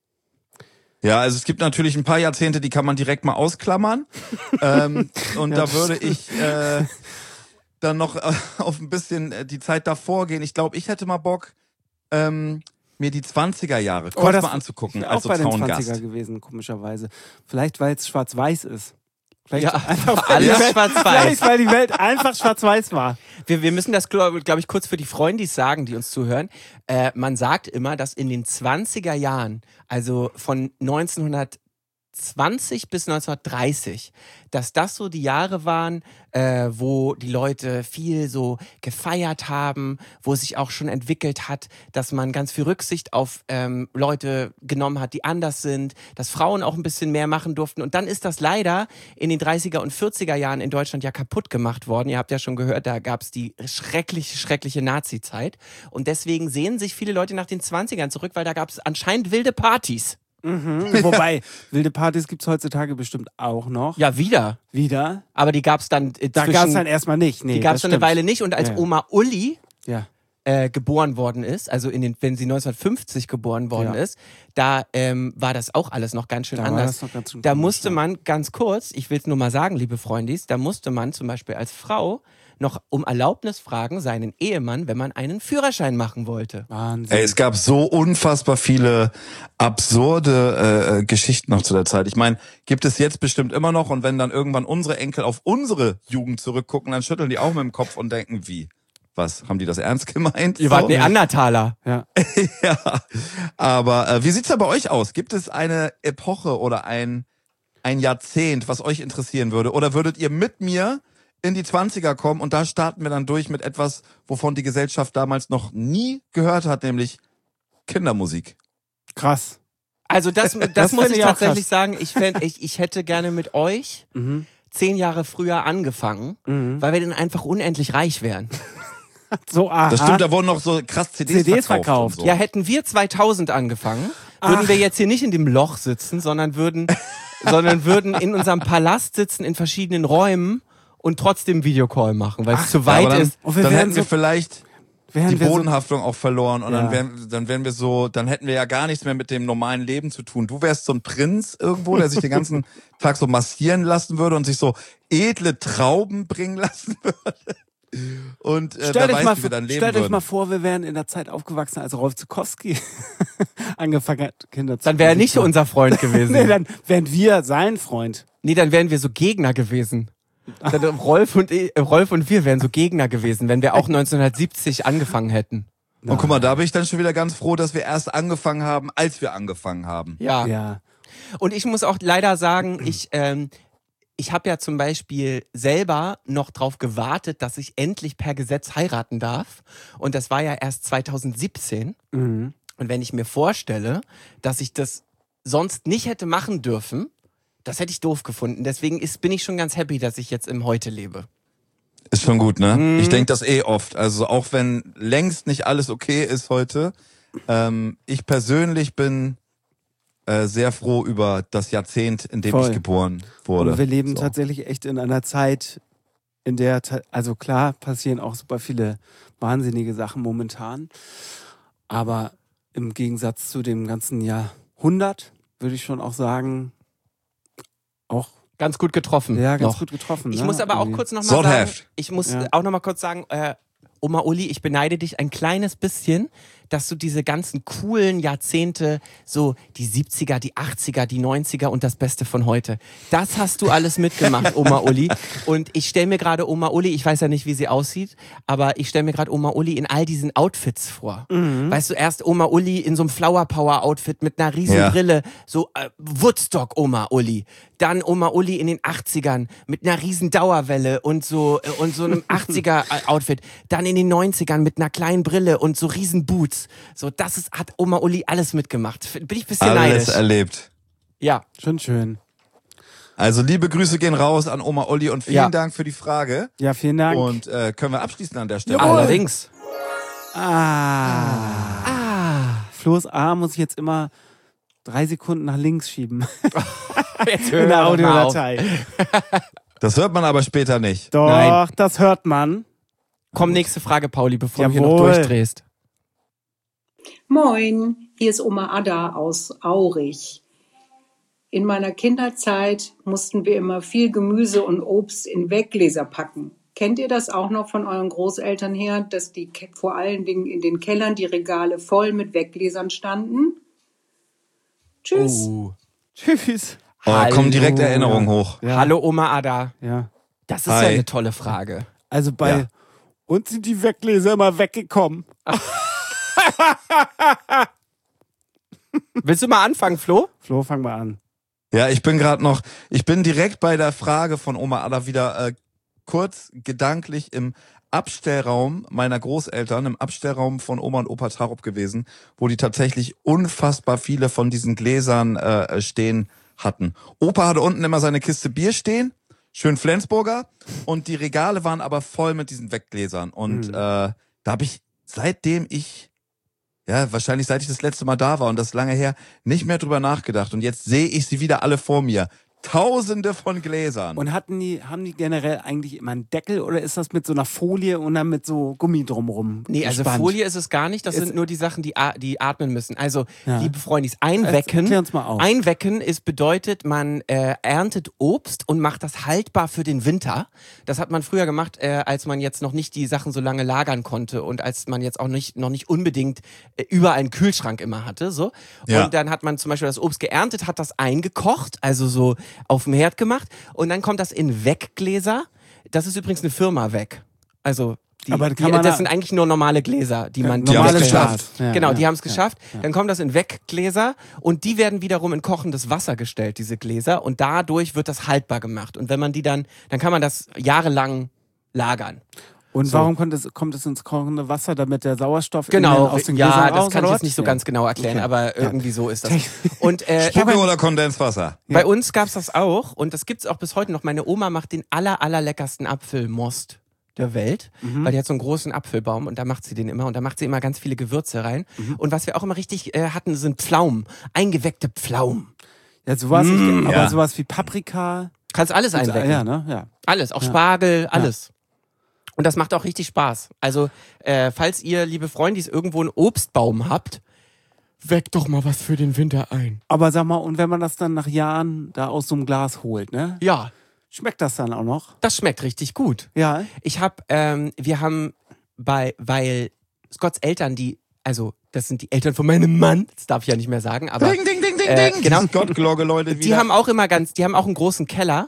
Ja, also es gibt natürlich ein paar Jahrzehnte, die kann man direkt mal ausklammern. ähm, und ja, da würde ich äh, dann noch äh, auf ein bisschen äh, die Zeit davor gehen. Ich glaube, ich hätte mal Bock, ähm, mir die zwanziger Jahre kurz oh, mal anzugucken. Ich als auch bei den Zaungast. zwanziger gewesen, komischerweise. Vielleicht, weil es schwarz-weiß ist. Vielleicht Ja, einfach alles Welt, schwarz-weiß. Vielleicht, weil die Welt einfach schwarz-weiß war. Wir, wir müssen das, glaube glaub ich, kurz für die Freundis sagen, die uns zuhören. Äh, man sagt immer, dass in den zwanziger Jahren, also von neunzehnhundertzwanzig bis neunzehnhundertdreißig, dass das so die Jahre waren, äh, wo die Leute viel so gefeiert haben, wo es sich auch schon entwickelt hat, dass man ganz viel Rücksicht auf ähm, Leute genommen hat, die anders sind, dass Frauen auch ein bisschen mehr machen durften. Und dann ist das leider in den dreißiger und vierziger Jahren in Deutschland ja kaputt gemacht worden. Ihr habt ja schon gehört, da gab es die schreckliche, schreckliche Nazi-Zeit. Und deswegen sehen sich viele Leute nach den zwanzigern zurück, weil da gab es anscheinend wilde Partys. Mhm. Wobei, wilde Partys gibt es heutzutage bestimmt auch noch. Ja, wieder. Wieder? Aber die gab es dann äh, Da zwischen, gab es dann erstmal nicht. Nee, die gab es das dann eine stimmt. Weile nicht. Und als Ja. Oma Uli Ja. äh, geboren worden ist, also in den, wenn sie neunzehnhundertfünfzig geboren worden Ja. ist, da ähm, war das auch alles noch ganz schön Da war anders. das noch ganz schön Da komisch, musste ja. man ganz kurz, ich will es nur mal sagen, liebe Freundis, da musste man zum Beispiel als Frau noch um Erlaubnis fragen, seinen Ehemann, wenn man einen Führerschein machen wollte. Wahnsinn. Ey, es gab so unfassbar viele absurde äh, Geschichten noch zu der Zeit. Ich meine, gibt es jetzt bestimmt immer noch, und wenn dann irgendwann unsere Enkel auf unsere Jugend zurückgucken, dann schütteln die auch mit dem Kopf und denken, wie? Was? Haben die das ernst gemeint? Ihr wart So. Neandertaler. Ja. Ja, aber äh, wie sieht's da bei euch aus? Gibt es eine Epoche oder ein, ein Jahrzehnt, was euch interessieren würde? Oder würdet ihr mit mir in die zwanziger kommen und da starten wir dann durch mit etwas, wovon die Gesellschaft damals noch nie gehört hat, nämlich Kindermusik. Krass. Also das, das, Das muss fänd ich ich auch tatsächlich krass. sagen, ich, fänd, ich, ich hätte gerne mit euch Mhm. zehn Jahre früher angefangen, Mhm. weil wir dann einfach unendlich reich wären. So, aha. Das stimmt, da wurden noch so krass C Ds, C Ds verkauft. verkauft. Und so. Ja, hätten wir zweitausend angefangen, würden Ach. wir jetzt hier nicht in dem Loch sitzen, sondern würden, sondern würden in unserem Palast sitzen, in verschiedenen Räumen und trotzdem Videocall machen, weil es zu Ja, weit aber dann, ist. Und wir dann wären hätten wir so- vielleicht Wären die wir so- Bodenhaftung auch verloren und Ja. dann wären, dann wären wir so, dann hätten wir ja gar nichts mehr mit dem normalen Leben zu tun. Du wärst so ein Prinz irgendwo, der sich den ganzen Tag so massieren lassen würde und sich so edle Trauben bringen lassen würde. Und äh, Stellt wer euch, weiß, mal, wie wir dann leben stellt euch würden. mal vor, wir wären in der Zeit aufgewachsen, als Rolf Zukowski angefangen hat, Kinder zu Dann wäre er nicht machen. unser Freund gewesen. Nee, dann wären wir sein Freund. Nee, dann wären wir so Gegner gewesen. Dann Rolf und, ich- Rolf und wir wären so Gegner gewesen, wenn wir auch neunzehnhundertsiebzig angefangen hätten. Und guck mal, da bin ich dann schon wieder ganz froh, dass wir erst angefangen haben, als wir angefangen haben. Ja. Ja. Und ich muss auch leider sagen, ich, ähm, ich habe ja zum Beispiel selber noch drauf gewartet, dass ich endlich per Gesetz heiraten darf. Und das war ja erst zwanzig siebzehn. Mhm. Und wenn ich mir vorstelle, dass ich das sonst nicht hätte machen dürfen, das hätte ich doof gefunden. Deswegen ist, bin ich schon ganz happy, dass ich jetzt im Heute lebe. Ist schon gut, ne? Mhm. Ich denke das eh oft. Also auch wenn längst nicht alles okay ist heute, ähm, ich persönlich bin äh, sehr froh über das Jahrzehnt, in dem Voll. ich geboren wurde. Und wir leben So. tatsächlich echt in einer Zeit, in der, ta- also klar, passieren auch super viele wahnsinnige Sachen momentan. Aber im Gegensatz zu dem ganzen Jahrhundert würde ich schon auch sagen, auch Ganz gut getroffen. ja, ganz noch. gut getroffen. Ich ne? muss aber auch Irgendwie. kurz noch mal sagen, Sortheft. ich muss Ja. auch noch mal kurz sagen, äh, Oma Uli, ich beneide dich ein kleines bisschen, dass du diese ganzen coolen Jahrzehnte, so die siebziger, die achtziger, die neunziger und das Beste von heute, das hast du alles mitgemacht, Oma Uli. Und ich stelle mir gerade Oma Uli, ich weiß ja nicht, wie sie aussieht, aber ich stelle mir gerade Oma Uli in all diesen Outfits vor. Mhm. Weißt du, erst Oma Uli in so einem Flower Power Outfit mit einer riesen Ja. Brille, so äh, Woodstock Oma Uli. Dann Oma Uli in den achtzigern mit einer riesen Dauerwelle und so äh, und so einem achtziger Outfit. Dann in den neunzigern mit einer kleinen Brille und so riesen Boots. So, das ist, hat Oma Uli alles mitgemacht. F- Bin ich ein bisschen Alles neidisch. erlebt. Ja. Schon schön. Also liebe Grüße gehen raus an Oma Olli und vielen Ja. Dank für die Frage. Ja, vielen Dank. Und äh, können wir abschließen an der Stelle. Jawohl. Allerdings. Ah. Ah. Flo's A muss ich jetzt immer drei Sekunden nach links schieben. Jetzt In der doch mal auf. Audiodatei. Das hört man aber später nicht. Doch, Nein. das hört man. Komm, nächste Frage, Pauli, bevor du hier noch Jawohl. durchdrehst. Moin, hier ist Oma Ada aus Aurich. In meiner Kinderzeit mussten wir immer viel Gemüse und Obst in Weggläser packen. Kennt ihr das auch noch von euren Großeltern her, dass die Ke- vor allen Dingen in den Kellern die Regale voll mit Weggläsern standen? Tschüss. Oh. Tschüss. Oh, Hallo. kommen direkt Erinnerungen hoch. Ja. Hallo Oma Ada. Ja. Das ist Hi. ja eine tolle Frage. Also bei Ja. uns sind die Weggläser immer weggekommen. Willst du mal anfangen, Flo? Flo, fang mal an. Ja, ich bin gerade noch, ich bin direkt bei der Frage von Oma Ada wieder äh, kurz gedanklich im Abstellraum meiner Großeltern, im Abstellraum von Oma und Opa Tarup gewesen, wo die tatsächlich unfassbar viele von diesen Gläsern äh, stehen hatten. Opa hatte unten immer seine Kiste Bier stehen, schön Flensburger, und die Regale waren aber voll mit diesen Weggläsern. Und Mhm. äh, da habe ich, seitdem ich Ja, wahrscheinlich seit ich das letzte Mal da war und das ist lange her, nicht mehr drüber nachgedacht. Und jetzt sehe ich sie wieder alle vor mir. Tausende von Gläsern. Und hatten die, haben die generell eigentlich immer einen Deckel oder ist das mit so einer Folie und dann mit so Gummi drumrum? Nee, also gespannt? Folie ist es gar nicht. Das Ist- sind nur die Sachen, die, a- die atmen müssen. Also, Ja. liebe Freundis, einwecken. Erklär uns mal auf. Einwecken ist bedeutet, man äh, erntet Obst und macht das haltbar für den Winter. Das hat man früher gemacht, äh, als man jetzt noch nicht die Sachen so lange lagern konnte und als man jetzt auch nicht noch nicht unbedingt äh, überall einen Kühlschrank immer hatte. So. Ja. Und dann hat man zum Beispiel das Obst geerntet, hat das eingekocht, also so auf dem Herd gemacht. Und dann kommt das in Weggläser. Das ist übrigens eine Firma Weg. Also die, Aber die, kann man das da- sind eigentlich nur normale Gläser, die man Die haben Normales es geschafft. Glas. Ja, genau, ja, die haben es ja, geschafft. ja. Dann kommt das in Weggläser und die werden wiederum in kochendes Wasser gestellt, diese Gläser. Und dadurch wird das haltbar gemacht. Und wenn man die dann, dann kann man das jahrelang lagern. Und So. warum kommt es, kommt es ins kochende Wasser, damit der Sauerstoff Genau, in den, aus den ja, Gläsern das raus, kann ich oder jetzt nicht so was? ganz genau erklären, Okay. aber irgendwie so ist das. Und äh, Spucke oder Kondenswasser? bei uns gab's das auch und das gibt's auch bis heute noch. Meine Oma macht den aller, allerleckersten Apfelmost der Welt, Mhm. weil die hat so einen großen Apfelbaum und da macht sie den immer und da macht sie immer ganz viele Gewürze rein. Mhm. Und was wir auch immer richtig äh, hatten, sind Pflaumen, eingeweckte Pflaumen. Ja, sowas, Mm, ich, aber ja. sowas wie Paprika. Kannst alles einwecken. Ja, ne? Ja. Alles, auch Ja. Spargel, alles. Und das macht auch richtig Spaß. Also, äh, falls ihr, liebe Freundis, irgendwo einen Obstbaum habt, weckt doch mal was für den Winter ein. Aber sag mal, und wenn man das dann nach Jahren da aus so einem Glas holt, ne? Ja, Schmeckt das dann auch noch? das schmeckt richtig gut. Ja. Ich hab, ähm, wir haben bei, weil Scotts Eltern, die, also, das sind die Eltern von meinem Mann, das darf ich ja nicht mehr sagen, aber Ding, ding, ding, ding, äh, ding. genau. Dieses Gottglocke, Leute, die wieder. haben auch immer ganz, die haben auch einen großen Keller.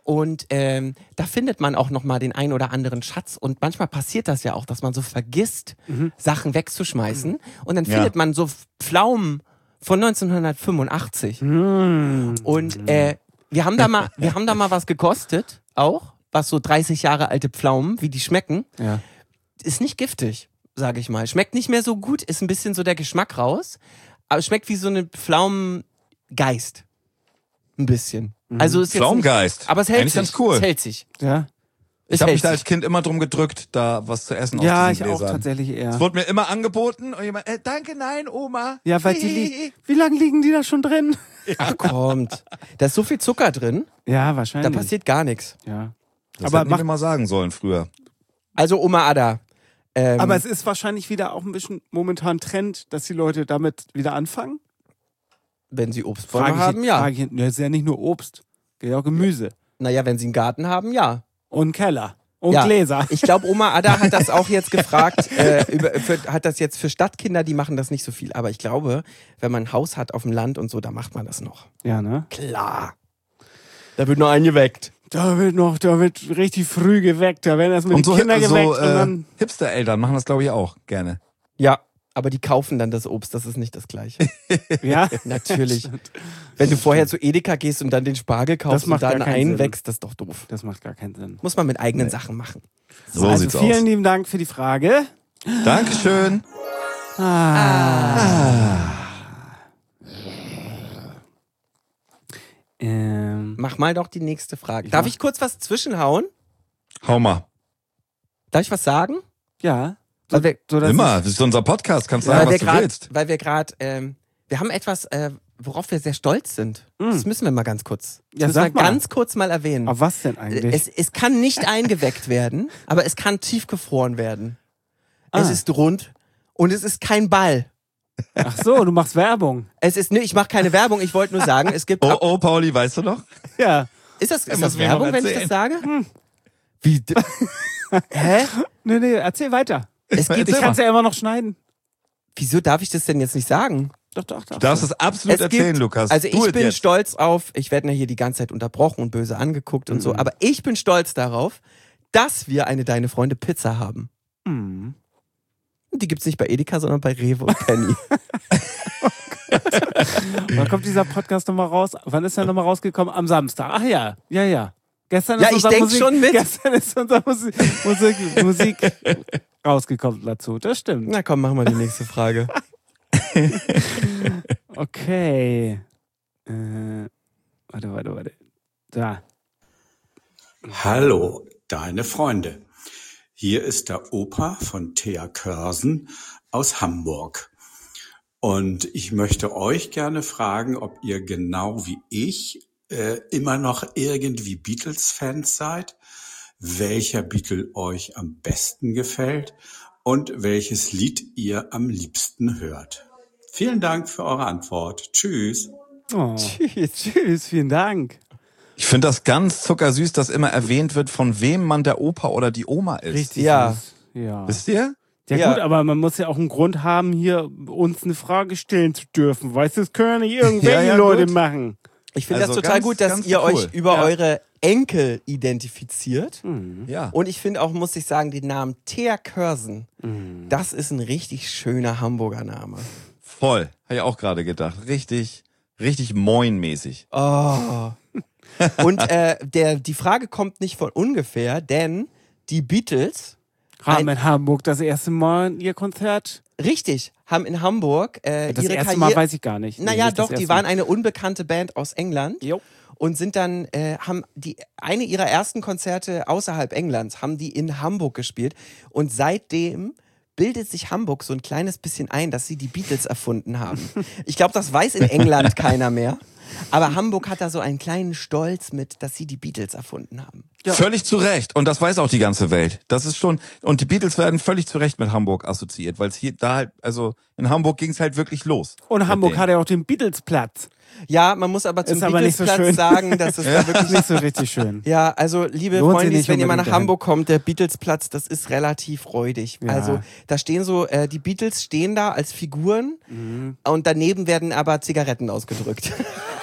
und ähm, da findet man auch nochmal den ein oder anderen Schatz und manchmal passiert das ja auch, dass man so vergisst, Mhm. Sachen wegzuschmeißen und dann Ja. findet man so Pflaumen von neunzehnhundertfünfundachtzig Mhm. und äh, wir haben da mal, wir haben da mal was gekostet, auch, was so dreißig Jahre alte Pflaumen, wie die schmecken, Ja. ist nicht giftig, sage ich mal. Schmeckt nicht mehr so gut, ist ein bisschen so der Geschmack raus, aber schmeckt wie so eine Pflaumengeist. Ein bisschen. Also ist jetzt Pflaumengeist. Nicht, aber es hält Eigentlich sich. ganz cool. Es hält sich. Ja, Es Ich habe hält mich da als sich. Kind immer drum gedrückt, da was zu essen ja aus ich diesen auch Gläsern. tatsächlich eher. Es wurde mir immer angeboten und jemand, äh, danke, nein, Oma. Ja, weil die li- Wie lange liegen die da schon drin? Ach kommt. Da ist so viel Zucker drin, Ja, da wahrscheinlich. passiert gar nichts. Ja. Das Aber hätten mach- wir mal sagen sollen früher. Also Oma Ada. Ähm, Aber es ist wahrscheinlich wieder auch ein bisschen momentan Trend, dass die Leute damit wieder anfangen. wenn sie Obstbäume Frage ich- haben, ja. Frage ich, ne, ist ja nicht nur Obst, geht ja auch Gemüse. Naja, wenn sie einen Garten haben, ja. Und einen Keller. Und Ja. Gläser. Ich glaube, Oma Ada hat das auch jetzt gefragt, äh, über, für, hat das jetzt für Stadtkinder, die machen das nicht so viel. Aber ich glaube, wenn man ein Haus hat auf dem Land und so, da macht man das noch. Ja, ne? Klar. Da wird noch eingeweckt. Da wird noch, da wird richtig früh geweckt. Da werden erstmal Und die so, Kinder so geweckt und äh, dann. Hipster-Eltern machen das, glaube ich, auch gerne. Ja, aber die kaufen dann das Obst, das ist nicht das Gleiche. Ja, Natürlich. Wenn du vorher zu Edeka gehst und dann den Spargel kaufst und macht dann gar keinen Sinn. einwächst, das ist doch doof. das macht gar keinen Sinn. Muss man mit eigenen Sachen machen. So also sieht's vielen aus. lieben Dank für die Frage. Dankeschön. Ah. Ähm, Mach mal doch die nächste Frage. Darf mach- ich kurz was zwischenhauen? Hau mal. Darf ich was sagen? ja. Weil wir, So, dass Immer. Das ist unser Podcast. Kannst weil sagen, wir was du grad, willst. weil wir gerade, ähm, wir haben etwas, äh, worauf wir sehr stolz sind. Mm. Das müssen wir mal ganz kurz. Das Ja, müssen sag wir mal. ganz kurz mal erwähnen. Auf was denn eigentlich? Es, es kann nicht eingeweckt werden, aber es kann tiefgefroren werden. Es Ah. ist rund und es ist kein Ball. Ach so, du machst Werbung. Es ist, ne, ich mache keine Werbung, ich wollte nur sagen, es gibt. Oh, oh, Pauli, weißt du noch? Ja. Ist das, ist muss das mir Werbung, noch wenn ich das erzählen. sage? Wie? d- Hä? Nee, nee, erzähl weiter. Es gibt, Ich kann es ja immer noch schneiden. wieso darf ich das denn jetzt nicht sagen? Doch, doch, doch. Du darfst es absolut Es erzählen, gibt- Lukas. Also Tu ich es bin jetzt. stolz auf, ich werde ja hier die ganze Zeit unterbrochen und böse angeguckt und so, aber ich bin stolz darauf, dass wir eine Deine Freunde Pizza haben. Hm. Und die gibt's nicht bei Edeka, sondern bei Rewe und Penny. Wann kommt dieser Podcast nochmal raus? Wann ist er nochmal rausgekommen? Am Samstag. Ach ja, ja, ja. Gestern Ja, ist ich unser denk Musik, schon mit. Gestern ist unser Musik, Musik, Musik rausgekommen dazu. Das stimmt. Na komm, machen wir die nächste Frage. Okay. Äh, warte, warte, warte. Da. Hallo, deine Freunde. Hier ist der Opa von Thea Körsen aus Hamburg. Und ich möchte euch gerne fragen, ob ihr genau wie ich äh, immer noch irgendwie Beatles-Fans seid, welcher Beatle euch am besten gefällt und welches Lied ihr am liebsten hört. Vielen Dank für eure Antwort. Tschüss. Oh. Tschüss. Tschüss, vielen Dank. Ich finde das ganz zuckersüß, dass immer erwähnt wird, von wem man der Opa oder die Oma ist. Richtig. Ja. süß. Ja. Wisst ihr? Ja, Ja. gut, aber man muss ja auch einen Grund haben, hier uns eine Frage stellen zu dürfen. Weißt du, das können ja nicht irgendwelche Ja, ja, Leute gut. machen. Ich finde Also das total ganz, gut, dass ganz ihr cool. euch über Ja. eure Enkel identifiziert. Mhm. Ja. Und ich finde auch, muss ich sagen, den Namen Thea Körsen, das ist ein richtig schöner Hamburger Name. Voll. Habe ich auch gerade gedacht. Richtig, richtig moin-mäßig. Oh. Und äh, der, die Frage kommt nicht von ungefähr, denn die Beatles, Haben Ein- in Hamburg das erste Mal ihr Konzert. richtig, haben in Hamburg äh, Das ihre erste Karriere... Mal weiß ich gar nicht. Nee, Naja, nicht das doch, die erste waren Mal. eine unbekannte Band aus England. Jo. Und sind dann, äh, haben die, eine ihrer ersten Konzerte außerhalb Englands, haben die in Hamburg gespielt. Und seitdem bildet sich Hamburg so ein kleines bisschen ein, dass sie die Beatles erfunden haben. Ich glaube, das weiß in England keiner mehr. Aber Hamburg hat da so einen kleinen Stolz mit, dass sie die Beatles erfunden haben. Ja. Völlig zu Recht. Und das weiß auch die ganze Welt. Das ist schon, und die Beatles werden völlig zu Recht mit Hamburg assoziiert, weil es hier da halt, also in Hamburg ging es halt wirklich los. Und mit Hamburg denen. hat ja auch den Beatles-Platz. Ja, man muss aber zum Ist aber nicht so Beatles-Platz schön. sagen, dass es da wirklich Nicht so richtig schön. Ja, also liebe Lohnt sich Freunde, nicht wenn ihr mal nach unbedingt dahin. Hamburg kommt, der Beatles-Platz, das ist relativ räudig. Ja. Also da stehen so, äh, die Beatles stehen da als Figuren und daneben werden aber Zigaretten ausgedrückt.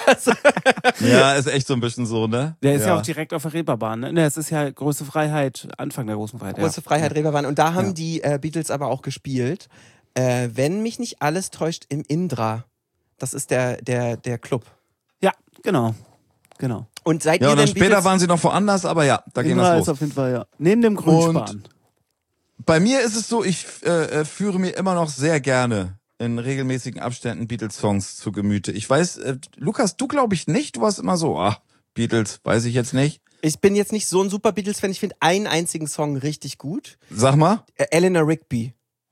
Ja, ist echt so ein bisschen so, ne? Der ist ja, ja auch direkt auf der Reeperbahn. Ne, es ist ja Große Freiheit, Anfang der Großen Freiheit. Große ja. Freiheit, Reeperbahn. Und da haben Ja. die äh, Beatles aber auch gespielt. Äh, wenn mich nicht alles täuscht, im Indra. Das ist der, der, der Club. Ja, genau. Genau. Und seid Ja, ihr und dann um denn später Beatles? waren sie noch woanders, aber ja, da gehen Indra wir ist los. auf jeden Fall, ja. Neben dem Grünspan. Bei mir ist es so, ich äh, führe mir immer noch sehr gerne in regelmäßigen Abständen Beatles-Songs zu Gemüte. Ich weiß, äh, Lukas, du glaube ich nicht, du warst immer so, ach, Beatles, weiß ich jetzt nicht. Ich bin jetzt nicht so ein super Beatles-Fan. Ich finde einen einzigen Song richtig gut. Sag mal. Äh, Eleanor Rigby.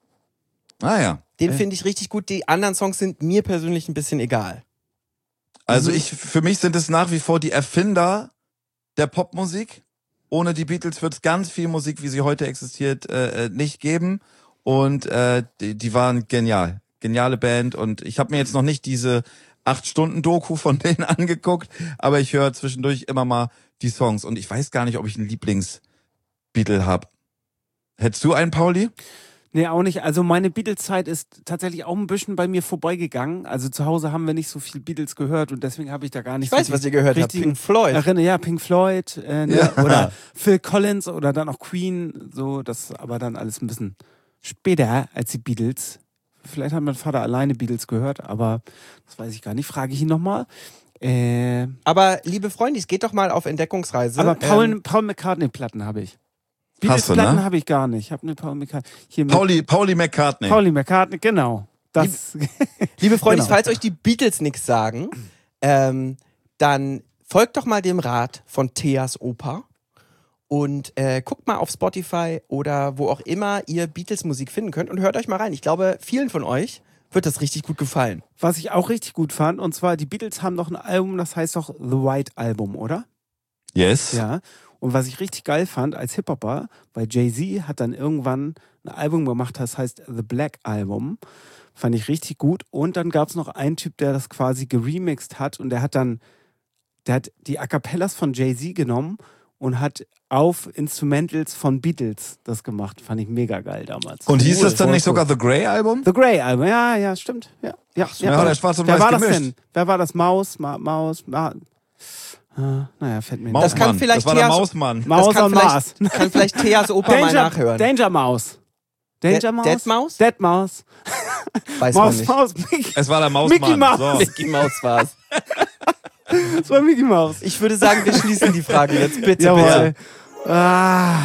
Ah ja. Den finde ich richtig gut. Die anderen Songs sind mir persönlich ein bisschen egal. Also Mhm. ich, für mich sind es nach wie vor die Erfinder der Popmusik. Ohne die Beatles wird es ganz viel Musik, wie sie heute existiert, äh, nicht geben. Und äh, die, die waren genial. Geniale Band. Und ich habe mir jetzt noch nicht diese acht Stunden Doku von denen angeguckt, aber ich höre zwischendurch immer mal die Songs. Und ich weiß gar nicht, ob ich einen Lieblings-Beatle habe. Hättest du einen, Pauli? Nee, auch nicht. Also meine Beatles-Zeit ist tatsächlich auch ein bisschen bei mir vorbeigegangen. Also zu Hause haben wir nicht so viel Beatles gehört und deswegen habe ich da gar nicht Ich weiß, so was ihr gehört habt. richtigen Pink Floyd. Erinner, ja, Pink Floyd äh, ne? Ja. Oder Phil Collins oder dann auch Queen. So, das aber dann alles ein bisschen später als die Beatles. Vielleicht hat mein Vater alleine Beatles gehört, aber das weiß ich gar nicht. Frage ich ihn nochmal. Äh, Aber liebe Freunde, es geht doch mal auf Entdeckungsreise. aber Paul, Ähm, Paul McCartney-Platten habe ich. Hast du, Beatles-Platten ne? habe ich gar nicht. Ich habe eine Paul McCartney. Hier mit Pauli, Pauli McCartney. Pauli McCartney, genau. Das, liebe Freunde, Genau. falls euch die Beatles nichts sagen, ähm, dann folgt doch mal dem Rat von Theas Opa und äh, guckt mal auf Spotify oder wo auch immer ihr Beatles-Musik finden könnt und hört euch mal rein. Ich glaube, vielen von euch wird das richtig gut gefallen. was ich auch richtig gut fand, und zwar die Beatles haben noch ein Album, das heißt doch The White Album, oder? Yes. Ja. Und was ich richtig geil fand als Hip-Hopper, weil Jay-Z hat dann irgendwann ein Album gemacht, das heißt The Black Album. Fand ich richtig gut. Und dann gab es noch einen Typ, der das quasi geremixed hat und der hat dann, der hat die A Cappellas von Jay-Z genommen und hat auf Instrumentals von Beatles das gemacht. Fand ich mega geil damals. Und hieß Cool, das dann voll nicht cool. sogar The Grey Album? The Grey Album, ja, ja, stimmt. Ja, ja, so, ja, der Schwarz und Wer Weiß war das gemischt. denn? Wer war das? Maus? Ma Maus? Ma Ah, naja, fällt mir Mausmann. nicht. Das kann vielleicht das war der Theas- Mausmann. Maus das kann und vielleicht, Mars. kann vielleicht Theas Opa mal Danger, nachhören. Danger Maus. Danger Dead- Maus? Dead Maus? Dead Maus. Weiß man Maus, nicht. Maus, Mickey. Es war der Mausmann. Mickey Maus. So. Mickey Maus war's. Das war Mickey Maus. Ich würde sagen, wir schließen die Frage jetzt. Bitte, Jawohl. bitte. Ah,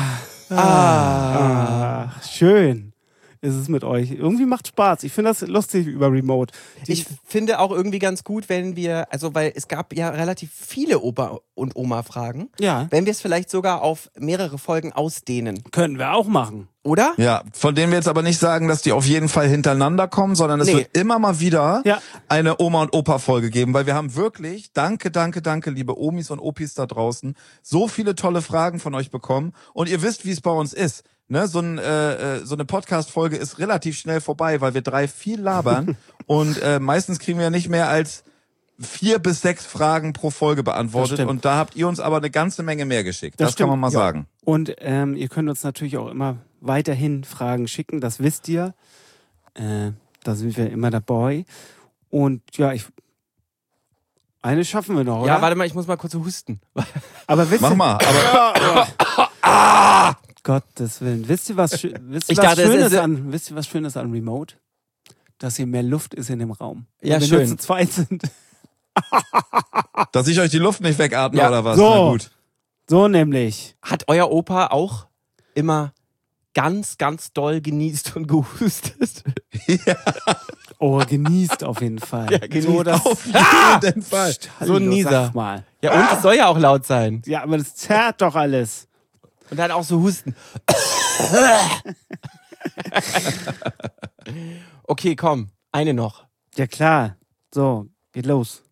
Ah. ah, schön ist es mit euch. Irgendwie macht Spaß. Ich finde das lustig über Remote. Die, Ich finde auch irgendwie ganz gut, wenn wir, also weil es gab ja relativ viele Opa- und Oma-Fragen, ja, wenn wir es vielleicht sogar auf mehrere Folgen ausdehnen, können wir auch machen. oder? Ja, von denen wir jetzt aber nicht sagen, dass die auf jeden Fall hintereinander kommen, sondern es Nee. wird immer mal wieder Ja. eine Oma- und Opa-Folge geben, weil wir haben wirklich, danke, danke, danke, liebe Omis und Opis da draußen, so viele tolle Fragen von euch bekommen und ihr wisst, wie es bei uns ist. Ne, so, ein, äh, äh, so eine Podcast-Folge ist relativ schnell vorbei, weil wir drei viel labern und äh, meistens kriegen wir nicht mehr als vier bis sechs Fragen pro Folge Das beantwortet stimmt. und da habt ihr uns aber eine ganze Menge mehr geschickt. Das, stimmt. kann man mal Ja. sagen. Und ähm, ihr könnt uns natürlich auch immer weiterhin Fragen schicken, das wisst ihr. Äh, da sind wir immer dabei. Und ja, ich. Eine schaffen wir noch, oder? Ja, warte mal, ich muss mal kurz husten. Aber wisst Mach ihr, mal, aber Gottes Willen. Wisst ihr, was, schö- wisst ihr, Ich was dachte, es Schönes ist- an, wisst ihr, was Schönes an Remote? Dass hier mehr Luft ist in dem Raum. Ja, Wenn wir schön. nur zu zweit sind. dass ich euch die Luft nicht wegatme Ja, oder was? so. Na gut. So nämlich. Hat euer Opa auch immer ganz, ganz doll genießt und gehustet? Oh, genießt auf jeden Fall. Ja, genießt. So, das, Auf jeden Fall. So ein Nieser. Sag mal. Ja, und es soll ja auch laut sein. Ja, aber das zerrt doch alles. Und dann auch so husten. Okay, komm, eine noch. Ja, klar. So, geht los.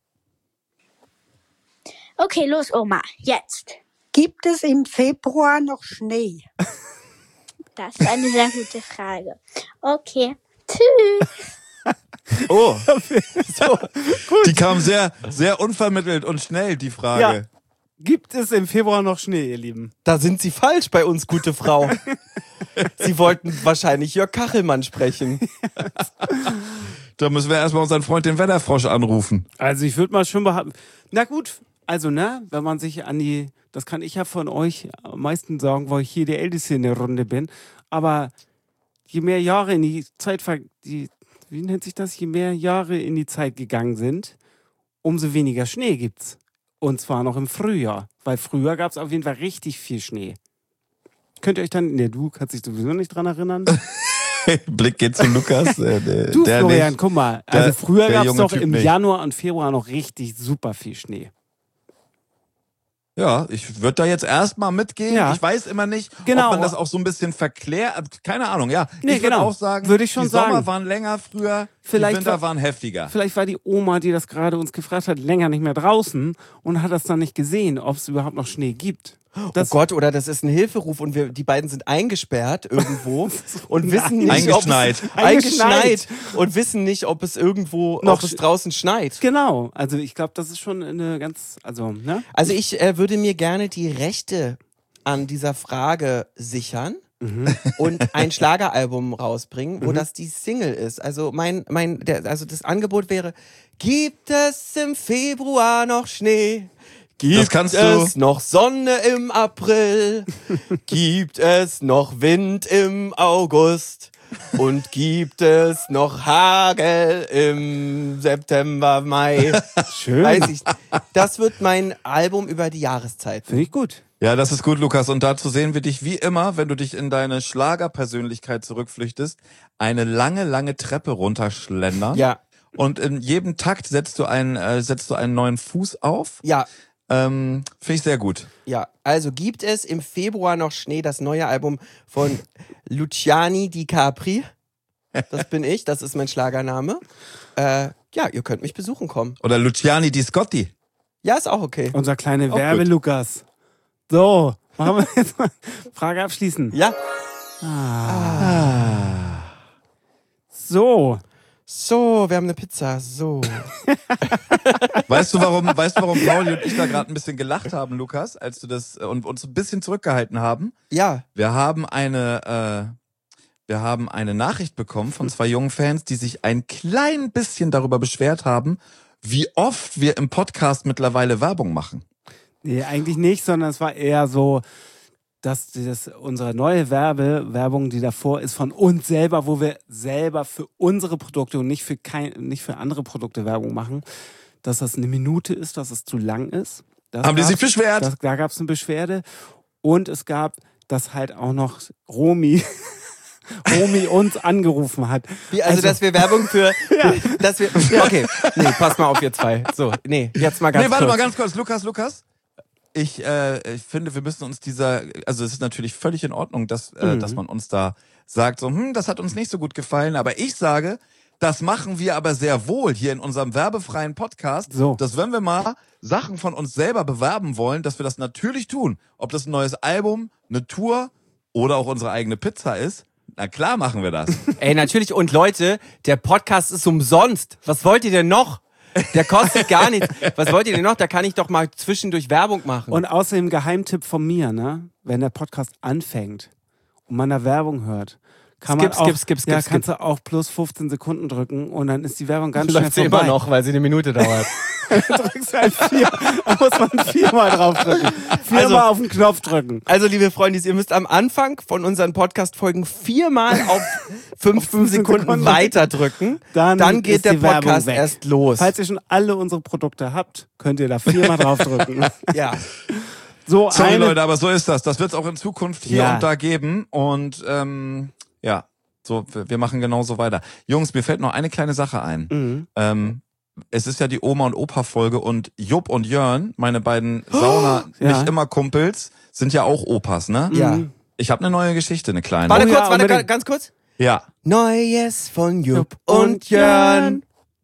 Okay, los, Oma, jetzt. Gibt es im Februar noch Schnee? Das ist eine sehr gute Frage. Okay, tschüss. Oh, so. Die kam sehr, sehr unvermittelt und schnell, die Frage. Ja. Gibt es im Februar noch Schnee, ihr Lieben? Da sind Sie falsch bei uns, gute Frau. Sie wollten wahrscheinlich Jörg Kachelmann sprechen. Da müssen wir erstmal unseren Freund den Wetterfrosch anrufen. Also ich würde mal schon behaupten, na gut, also ne, wenn man sich an die, das kann ich ja von euch am meisten sagen, weil ich hier der Älteste in der Runde bin, aber je mehr Jahre in die Zeit, ver- die, wie nennt sich das, je mehr Jahre in die Zeit gegangen sind, umso weniger Schnee gibt's. Und zwar noch im Frühjahr, weil früher gab es auf jeden Fall richtig viel Schnee. Könnt ihr euch dann, ne, du kannst dich sowieso nicht dran erinnern. Blick geht zu Lukas. Äh, der, Du, der Florian, nicht. guck mal. Der- Also früher der gab es junge doch Typ im nicht. Januar und Februar noch richtig super viel Schnee. Ja, ich würde da jetzt erstmal mitgehen. Ja. Ich weiß immer nicht, Genau. ob man das auch so ein bisschen verklärt. Keine Ahnung, ja. Nee, ich würde genau. auch sagen, Würde ich schon die Sommer sagen. waren länger früher, Vielleicht die Winter war- waren heftiger. Vielleicht war die Oma, die das gerade uns gefragt hat, länger nicht mehr draußen und hat das dann nicht gesehen, ob es überhaupt noch Schnee gibt. Das, oh Gott, oder das ist ein Hilferuf und wir, die beiden sind eingesperrt irgendwo und wissen nicht, Eingeschneit. ob es, eingeschneit und wissen nicht, ob es irgendwo, Noch ob es draußen schneit. Genau, also ich glaube, das ist schon eine ganz, also, ne? Also ich äh, würde mir gerne die Rechte an dieser Frage sichern und ein Schlageralbum rausbringen, wo Mhm. das die Single ist. Also mein, mein, der, also das Angebot wäre: Gibt es im Februar noch Schnee? Gibt Das kannst du- es noch Sonne im April? Gibt es noch Wind im August? Und gibt es noch Hagel im September, Mai? Schön. Weiß ich. Das wird mein Album über die Jahreszeit. Finde ich gut. Ja, das ist gut, Lukas. Und dazu sehen wir dich wie immer, wenn du dich in deine Schlagerpersönlichkeit zurückflüchtest, eine lange, lange Treppe runterschlendern. Ja. Und in jedem Takt setzt du einen, äh, setzt du einen neuen Fuß auf. Ja. Ähm, Finde ich sehr gut. Ja, also gibt es im Februar noch Schnee, das neue Album von Luciani Di Capri. Das bin ich, das ist mein Schlagername. Äh, ja, ihr könnt mich besuchen kommen. Oder Luciani Di Scotti. Ja, ist auch okay. Unser kleiner Auch Werbe, gut. Lukas. So, machen wir jetzt mal Frage abschließen. Ja. Ah. So. So, wir haben eine Pizza. So. Weißt du, warum, weißt du, warum Pauli und ich da gerade ein bisschen gelacht haben, Lukas, als du das äh, und uns ein bisschen zurückgehalten haben? Ja. Wir haben eine, äh, wir haben eine Nachricht bekommen von zwei jungen Fans, die sich ein klein bisschen darüber beschwert haben, wie oft wir im Podcast mittlerweile Werbung machen. Nee, eigentlich nicht, sondern es war eher so, dass das, unsere neue Werbe, Werbung, die davor ist, von uns selber, wo wir selber für unsere Produkte und nicht für, kein, nicht für andere Produkte Werbung machen, dass das eine Minute ist, dass es zu lang ist. Das Haben die gab's- sich beschwert? Das, da gab es eine Beschwerde. Und es gab, dass halt auch noch Romy, Romy uns angerufen hat. Wie, also, dass wir Werbung für, für dass wir, okay, nee, pass mal auf ihr zwei. So, nee, jetzt mal ganz nee, warte kurz. mal ganz kurz, Lukas, Lukas. Ich, äh, ich finde, wir müssen uns dieser, also es ist natürlich völlig in Ordnung, dass, äh, Mhm. dass man uns da sagt, so, hm, das hat uns nicht so gut gefallen, aber ich sage, das machen wir aber sehr wohl hier in unserem werbefreien Podcast, So. dass wenn wir mal Sachen von uns selber bewerben wollen, dass wir das natürlich tun. Ob das ein neues Album, eine Tour oder auch unsere eigene Pizza ist, na klar machen wir das. Ey, natürlich. Und Leute, der Podcast ist umsonst. Was wollt ihr denn noch? Der kostet gar nichts. Was wollt ihr denn noch? Da kann ich doch mal zwischendurch Werbung machen. Und außerdem Geheimtipp von mir, ne? Wenn der Podcast anfängt und man da Werbung hört, kann Skip, man auch, skip, skip, skip, ja, skip. kannst du auch plus fünfzehn Sekunden drücken und dann ist die Werbung ganz läuft sie schnell vorbei. immer noch, weil sie eine Minute dauert. Drückst halt vier, da muss man viermal drauf drücken. Viermal Also- auf den Knopf drücken. Also, liebe Freunde, ihr müsst am Anfang von unseren Podcast-Folgen viemal auf fünfzehn Sekunden Sekunden. weiter drücken. Dann, Dann geht ist der die Werbung Podcast weg. erst los. Falls ihr schon alle unsere Produkte habt, könnt ihr da viermal drauf drücken. Ja. So, Sorry eine, Leute, aber so ist das. Das wird es auch in Zukunft hier Ja. und da geben. Und ähm, ja, so wir wir machen genauso weiter. Jungs, mir fällt noch eine kleine Sache ein. Mhm. Ähm, es ist ja die Oma- und Opa-Folge und Jupp und Jörn, meine beiden Sauna, Ja. nicht immer Kumpels, sind ja auch Opas, ne? Ja. Ich habe eine neue Geschichte, eine kleine. Warte Oh kurz, ja, warte unbedingt. ganz kurz. Ja. Neues von Jupp Jupp und und Jörn.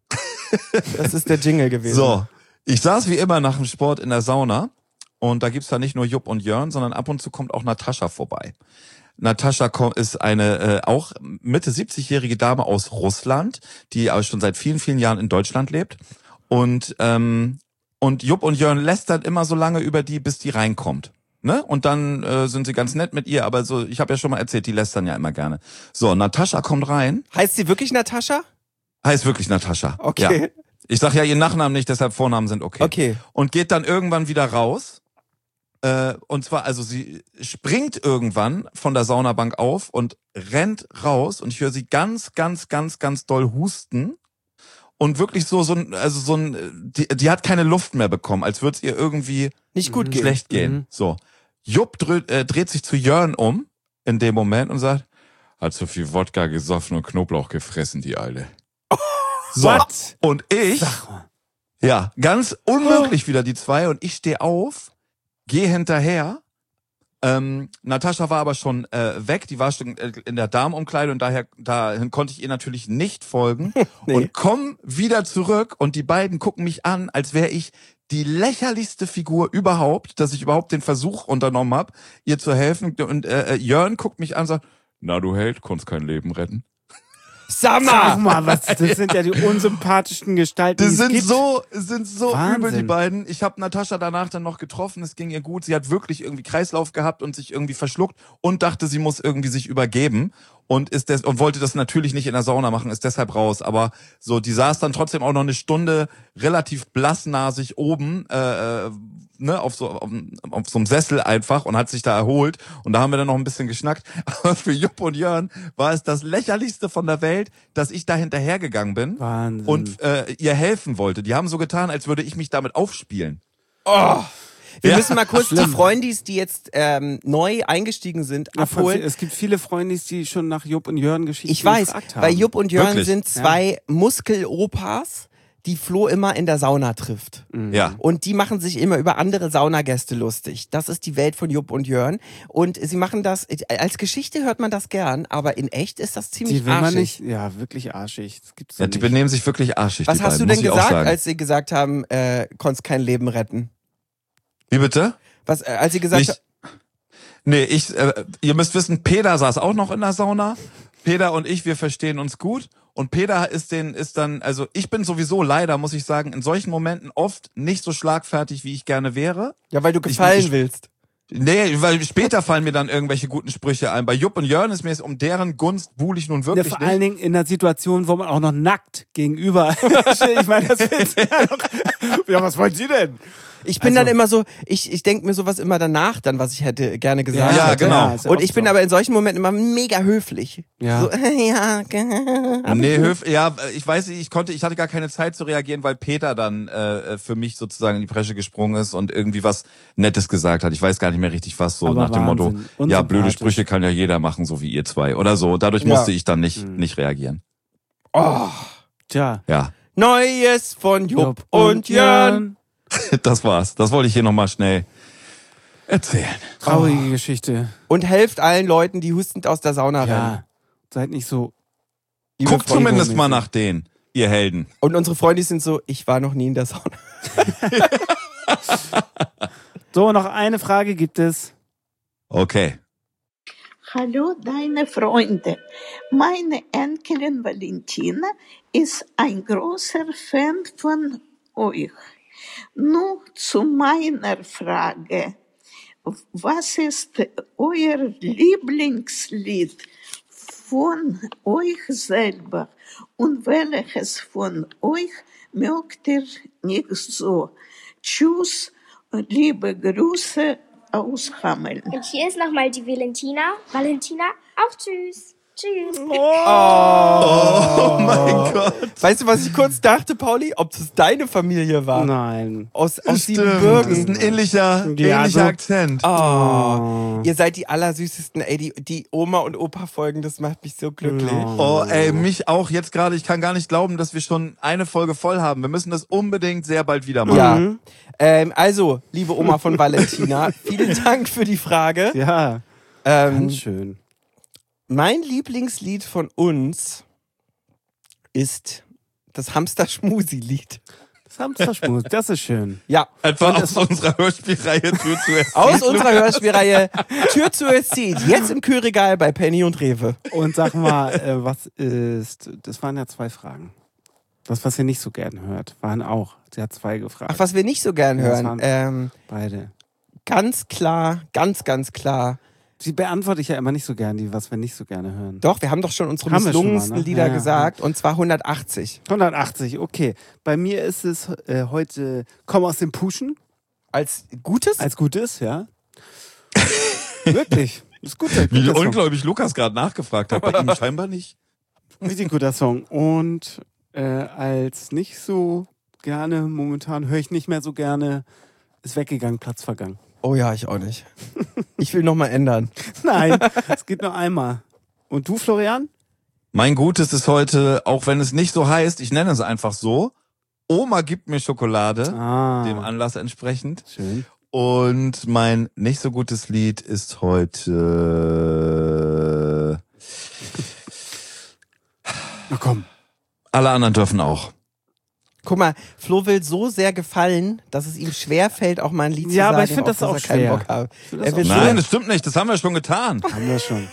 Das ist der Jingle gewesen. So, ich saß wie immer nach dem Sport in der Sauna und da gibt's da nicht nur Jupp und Jörn, sondern ab und zu kommt auch Natascha vorbei. Natascha ko- ist eine äh, auch Mitte siebzigjährige Dame aus Russland, die aber schon seit vielen, vielen Jahren in Deutschland lebt. Und ähm, und Jupp und Jörn lästern immer so lange über die, bis die reinkommt. Ne? Und dann äh, sind sie ganz nett mit ihr, aber so, ich habe ja schon mal erzählt, die lästern ja immer gerne. So, Natascha kommt rein. Heißt sie wirklich Natascha? Heißt wirklich Natascha. Okay. Ja. Ich sag ja ihren Nachnamen nicht, deshalb Vornamen sind okay. Okay. Und geht dann irgendwann wieder raus. Äh, und zwar, also sie springt irgendwann von der Saunabank auf und rennt raus und ich höre sie ganz, ganz, ganz, ganz doll husten. Und wirklich so, so ein, also so ein, die, die hat keine Luft mehr bekommen, als würde es ihr irgendwie nicht gut gehen. schlecht gehen. Mhm. So. Jupp dreht, äh, dreht sich zu Jörn um in dem Moment und sagt, hat so viel Wodka gesoffen und Knoblauch gefressen, die Alte. So. What? Und ich, ja, ganz unmöglich wieder die zwei und ich stehe auf, gehe hinterher. Ähm, Natascha war aber schon äh, weg, die war schon in der Damenumkleide und daher dahin konnte ich ihr natürlich nicht folgen Nee. und komm wieder zurück und die beiden gucken mich an, als wäre ich die lächerlichste Figur überhaupt, dass ich überhaupt den Versuch unternommen habe, ihr zu helfen. Und äh, Jörn guckt mich an und sagt, na du Held, konntest kein Leben retten. Sag Sag mal, was, das sind ja die unsympathischsten Gestalten, Das die es sind gibt. so, sind so Wahnsinn. übel, die beiden. Ich habe Natascha danach dann noch getroffen, es ging ihr gut. Sie hat wirklich irgendwie Kreislauf gehabt und sich irgendwie verschluckt und dachte, sie muss irgendwie sich übergeben und ist des und wollte das natürlich nicht in der Sauna machen, ist deshalb raus. Aber so, die saß dann trotzdem auch noch eine Stunde relativ blassnasig oben, äh, ne, auf so auf, auf so einem Sessel einfach und hat sich da erholt. Und da haben wir dann noch ein bisschen geschnackt. Aber für Jupp und Jörn war es das lächerlichste von der Welt, dass ich da hinterhergegangen bin Wahnsinn. und äh, ihr helfen wollte. Die haben so getan, als würde ich mich damit aufspielen. Oh. Wir Ja. müssen mal kurz Schlimm. die Freundis, die jetzt ähm, neu eingestiegen sind, Ja, abholen. es gibt viele Freunde, die schon nach Jupp und Jörn Geschichten Ich weiß, gefragt haben. weil Jupp und Jörn Wirklich? sind zwei Muskelopas, die Flo immer in der Sauna trifft. Ja. Und die machen sich immer über andere Saunagäste lustig. Das ist die Welt von Jupp und Jörn. Und sie machen das, als Geschichte hört man das gern, aber in echt ist das ziemlich Die will man arschig. nicht, ja, wirklich arschig. Das gibt's Ja, so die nicht. benehmen sich wirklich arschig. Was die hast du beiden, denn muss ich auch gesagt, sagen. als sie gesagt haben, äh, konntest kein Leben retten? Wie bitte? Was, äh, als sie gesagt Ich, haben, nee, ich, äh, ihr müsst wissen, Peter saß auch noch in der Sauna. Peter und ich, wir verstehen uns gut. Und Peter ist den, ist dann, also ich bin sowieso leider, muss ich sagen, in solchen Momenten oft nicht so schlagfertig, wie ich gerne wäre. ja, weil du gefallen ich, willst. Nee, weil später fallen mir dann irgendwelche guten Sprüche ein. Bei Jupp und Jörn ist mir jetzt um deren Gunst buhle ich nun Ja, wirklich vor nicht. allen Dingen in einer Situation, wo man auch noch nackt gegenüber. Ich meine, das ist ja noch. Ja, was wollen Sie denn? Ich bin Also- dann immer so, ich, ich denke mir sowas immer danach dann, was ich hätte gerne gesagt Ja, hätte. genau. ist ja Und oft ich bin so. aber in solchen Momenten immer mega höflich. Ja. So, ja, ge- Nee, Höf, ja, ich weiß nicht, ich konnte, ich hatte gar keine Zeit zu reagieren, weil Peter dann äh, für mich sozusagen in die Bresche gesprungen ist und irgendwie was Nettes gesagt hat. Ich weiß gar nicht mehr richtig was, so Aber nach dem Motto, Wahnsinn. ja, blöde Unsympathisch. Sprüche kann ja jeder machen, so wie ihr zwei oder so. Dadurch Ja. musste ich dann nicht nicht reagieren. Oh, Tja. Ja, Neues von Jupp und Jörn. das war's. Das wollte ich hier nochmal schnell erzählen. Traurige Geschichte. Und helft allen Leuten, die hustend aus der Sauna rennen. Ja. Seid nicht so. Liebe Guckt Freunde. zumindest mal nach denen, ihr Helden. Und unsere Freunde sind so, ich war noch nie in der Sauna. So, noch eine Frage gibt es. Okay. Hallo, deine Freunde. Meine Enkelin Valentina ist ein großer Fan von euch. Nun zu meiner Frage. Was ist euer Lieblingslied von euch selber und welches von euch mögt ihr nicht so? Tschüss, liebe Grüße aus Hameln. Und hier ist nochmal die Valentina. Valentina, auch tschüss. Tschüss. Oh mein Gott. Weißt du, was ich kurz dachte, Pauli? Ob das deine Familie war? Nein. Aus, aus Stimmt, Siebenbürgen. das ist ein ähnlicher, Ja, ähnlicher so- Akzent. Oh, Oh. ihr seid die allersüßesten. Ey, die, die Oma und Opa folgen, das macht mich so glücklich. Oh, ey, mich auch jetzt gerade. Ich kann gar nicht glauben, dass wir schon eine Folge voll haben. Wir müssen das unbedingt sehr bald wieder machen. Ja. Ähm, also, liebe Oma von Valentina, vielen Dank für die Frage. Ja. Ähm, Ganz schön. mein Lieblingslied von uns ist das Hamster-Schmusi-Lied. Das Hamsterschmus, das ist schön. Ja. Etwa Und aus es- unserer Hörspielreihe Tür zu Erzählen. Aus unserer Hörspielreihe Tür zu Erzählt. Jetzt im Kühlregal bei Penny und Rewe. Und sag mal, äh, was ist, das waren ja zwei Fragen. Das, was ihr nicht so gern hört, waren auch, sie hat zwei gefragt. Ach, was wir nicht so gern Ja, das hören. waren Ähm, beide. ganz klar, ganz, ganz klar. Die beantworte ich ja immer nicht so gern, die, was wir nicht so gerne hören. Doch, wir haben doch schon unsere Haben wir schon mal, misslungensten ne? Lieder Ja, ja. gesagt und zwar hundertachtzig. hundertachtzig, okay. Bei mir ist es äh, heute Komm aus dem Puschen. Als Gutes? Als Gutes, ja. Wirklich. Ist gut. Wie guter Song. ungläubig Lukas gerade nachgefragt hat, bei ihm scheinbar nicht. Richtig guter Song. Und äh, als nicht so gerne, momentan höre ich nicht mehr so gerne, ist weggegangen, Platz vergangen. Oh ja, ich auch nicht. Ich will nochmal ändern. Nein, es geht nur einmal. Und du, Florian? Mein Gutes ist heute, auch wenn es nicht so heißt, ich nenne es einfach so, Oma gibt mir Schokolade, ah, dem Anlass entsprechend. Schön. Und mein nicht so gutes Lied ist heute... Na komm. Alle anderen dürfen auch. Guck mal, Flo will so sehr gefallen, dass es ihm schwerfällt, auch mal ein Lied Ja, zu sagen. aber ich finde auf das auch er keinen schwer. Bock hat. Ich find das Er will auch Nein, schwer- das stimmt nicht, das haben wir schon getan. Haben wir schon.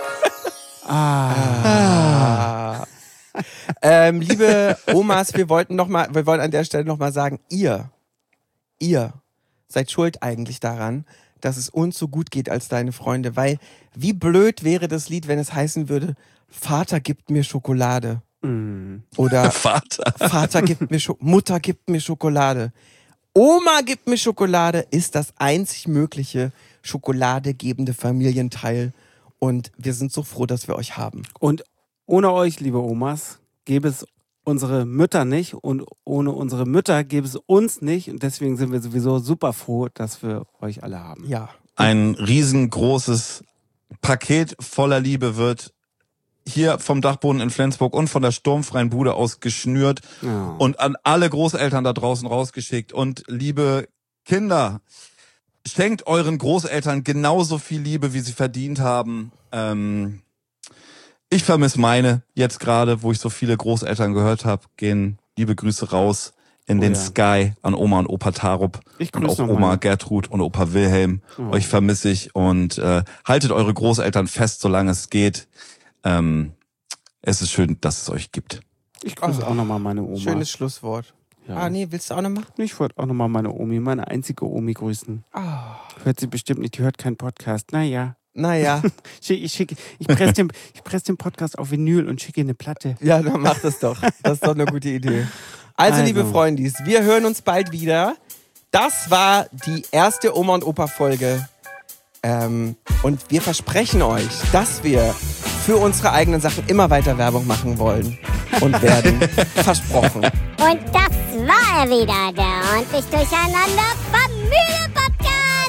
Ah. ähm, liebe Omas, wir wollten noch mal, wir wollen an der Stelle noch mal sagen, ihr, ihr seid schuld eigentlich daran, dass es uns so gut geht als deine Freunde, weil wie blöd wäre das Lied, wenn es heißen würde, Vater gibt mir Schokolade. Mm. Oder Vater. Vater gibt mir Scho- Mutter gibt mir Schokolade. Oma gibt mir Schokolade ist das einzig mögliche schokoladegebende Familienteil. Und wir sind so froh, dass wir euch haben. Und ohne euch, liebe Omas, gäbe es unsere Mütter nicht. Und ohne unsere Mütter gäbe es uns nicht. Und deswegen sind wir sowieso super froh, dass wir euch alle haben. Ja. Ein riesengroßes Paket voller Liebe wird hier vom Dachboden in Flensburg und von der sturmfreien Bude aus geschnürt Ja. und an alle Großeltern da draußen rausgeschickt. Und liebe Kinder, schenkt euren Großeltern genauso viel Liebe, wie sie verdient haben. Ähm, ich vermisse meine jetzt gerade, wo ich so viele Großeltern gehört habe. Gehen liebe Grüße raus in Oh den ja. Sky an Oma und Opa Tarup Ich und grüße auch noch Oma meine. Gertrud und Opa Wilhelm. Oh. Euch vermisse ich und äh, haltet eure Großeltern fest, solange es geht. Ähm, es ist schön, dass es euch gibt. Ich grüße Oh. auch nochmal meine Oma. Schönes Schlusswort. Ja. Ah, nee, willst du auch noch machen? Ich wollte auch nochmal meine Omi, meine einzige Omi grüßen. Ah. Hört sie bestimmt nicht, die hört keinen Podcast. Naja. Naja. Schick, ich schicke, ich presse den, ich press den Podcast auf Vinyl und schicke ihr eine Platte. Ja, dann mach das doch. Das ist doch eine gute Idee. Also, Also. liebe Freundis, wir hören uns bald wieder. Das war die erste Oma und Opa Folge. Ähm, und wir versprechen euch, dass wir für unsere eigenen Sachen immer weiter Werbung machen wollen und werden. Versprochen. Und das war er wieder, der ordentlich durcheinander Familie-Podcast.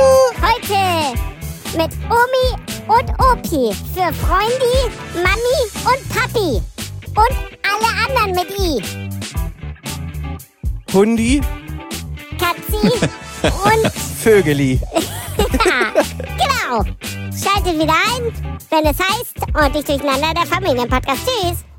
Heute mit Omi und Opi für Freunde, Mami und Papi. Und alle anderen mit I. Hundi, Katzi und... Vögeli. Genau. Schaltet wieder ein, wenn es heißt ordentlich durcheinander der Familienpodcast. Tschüss.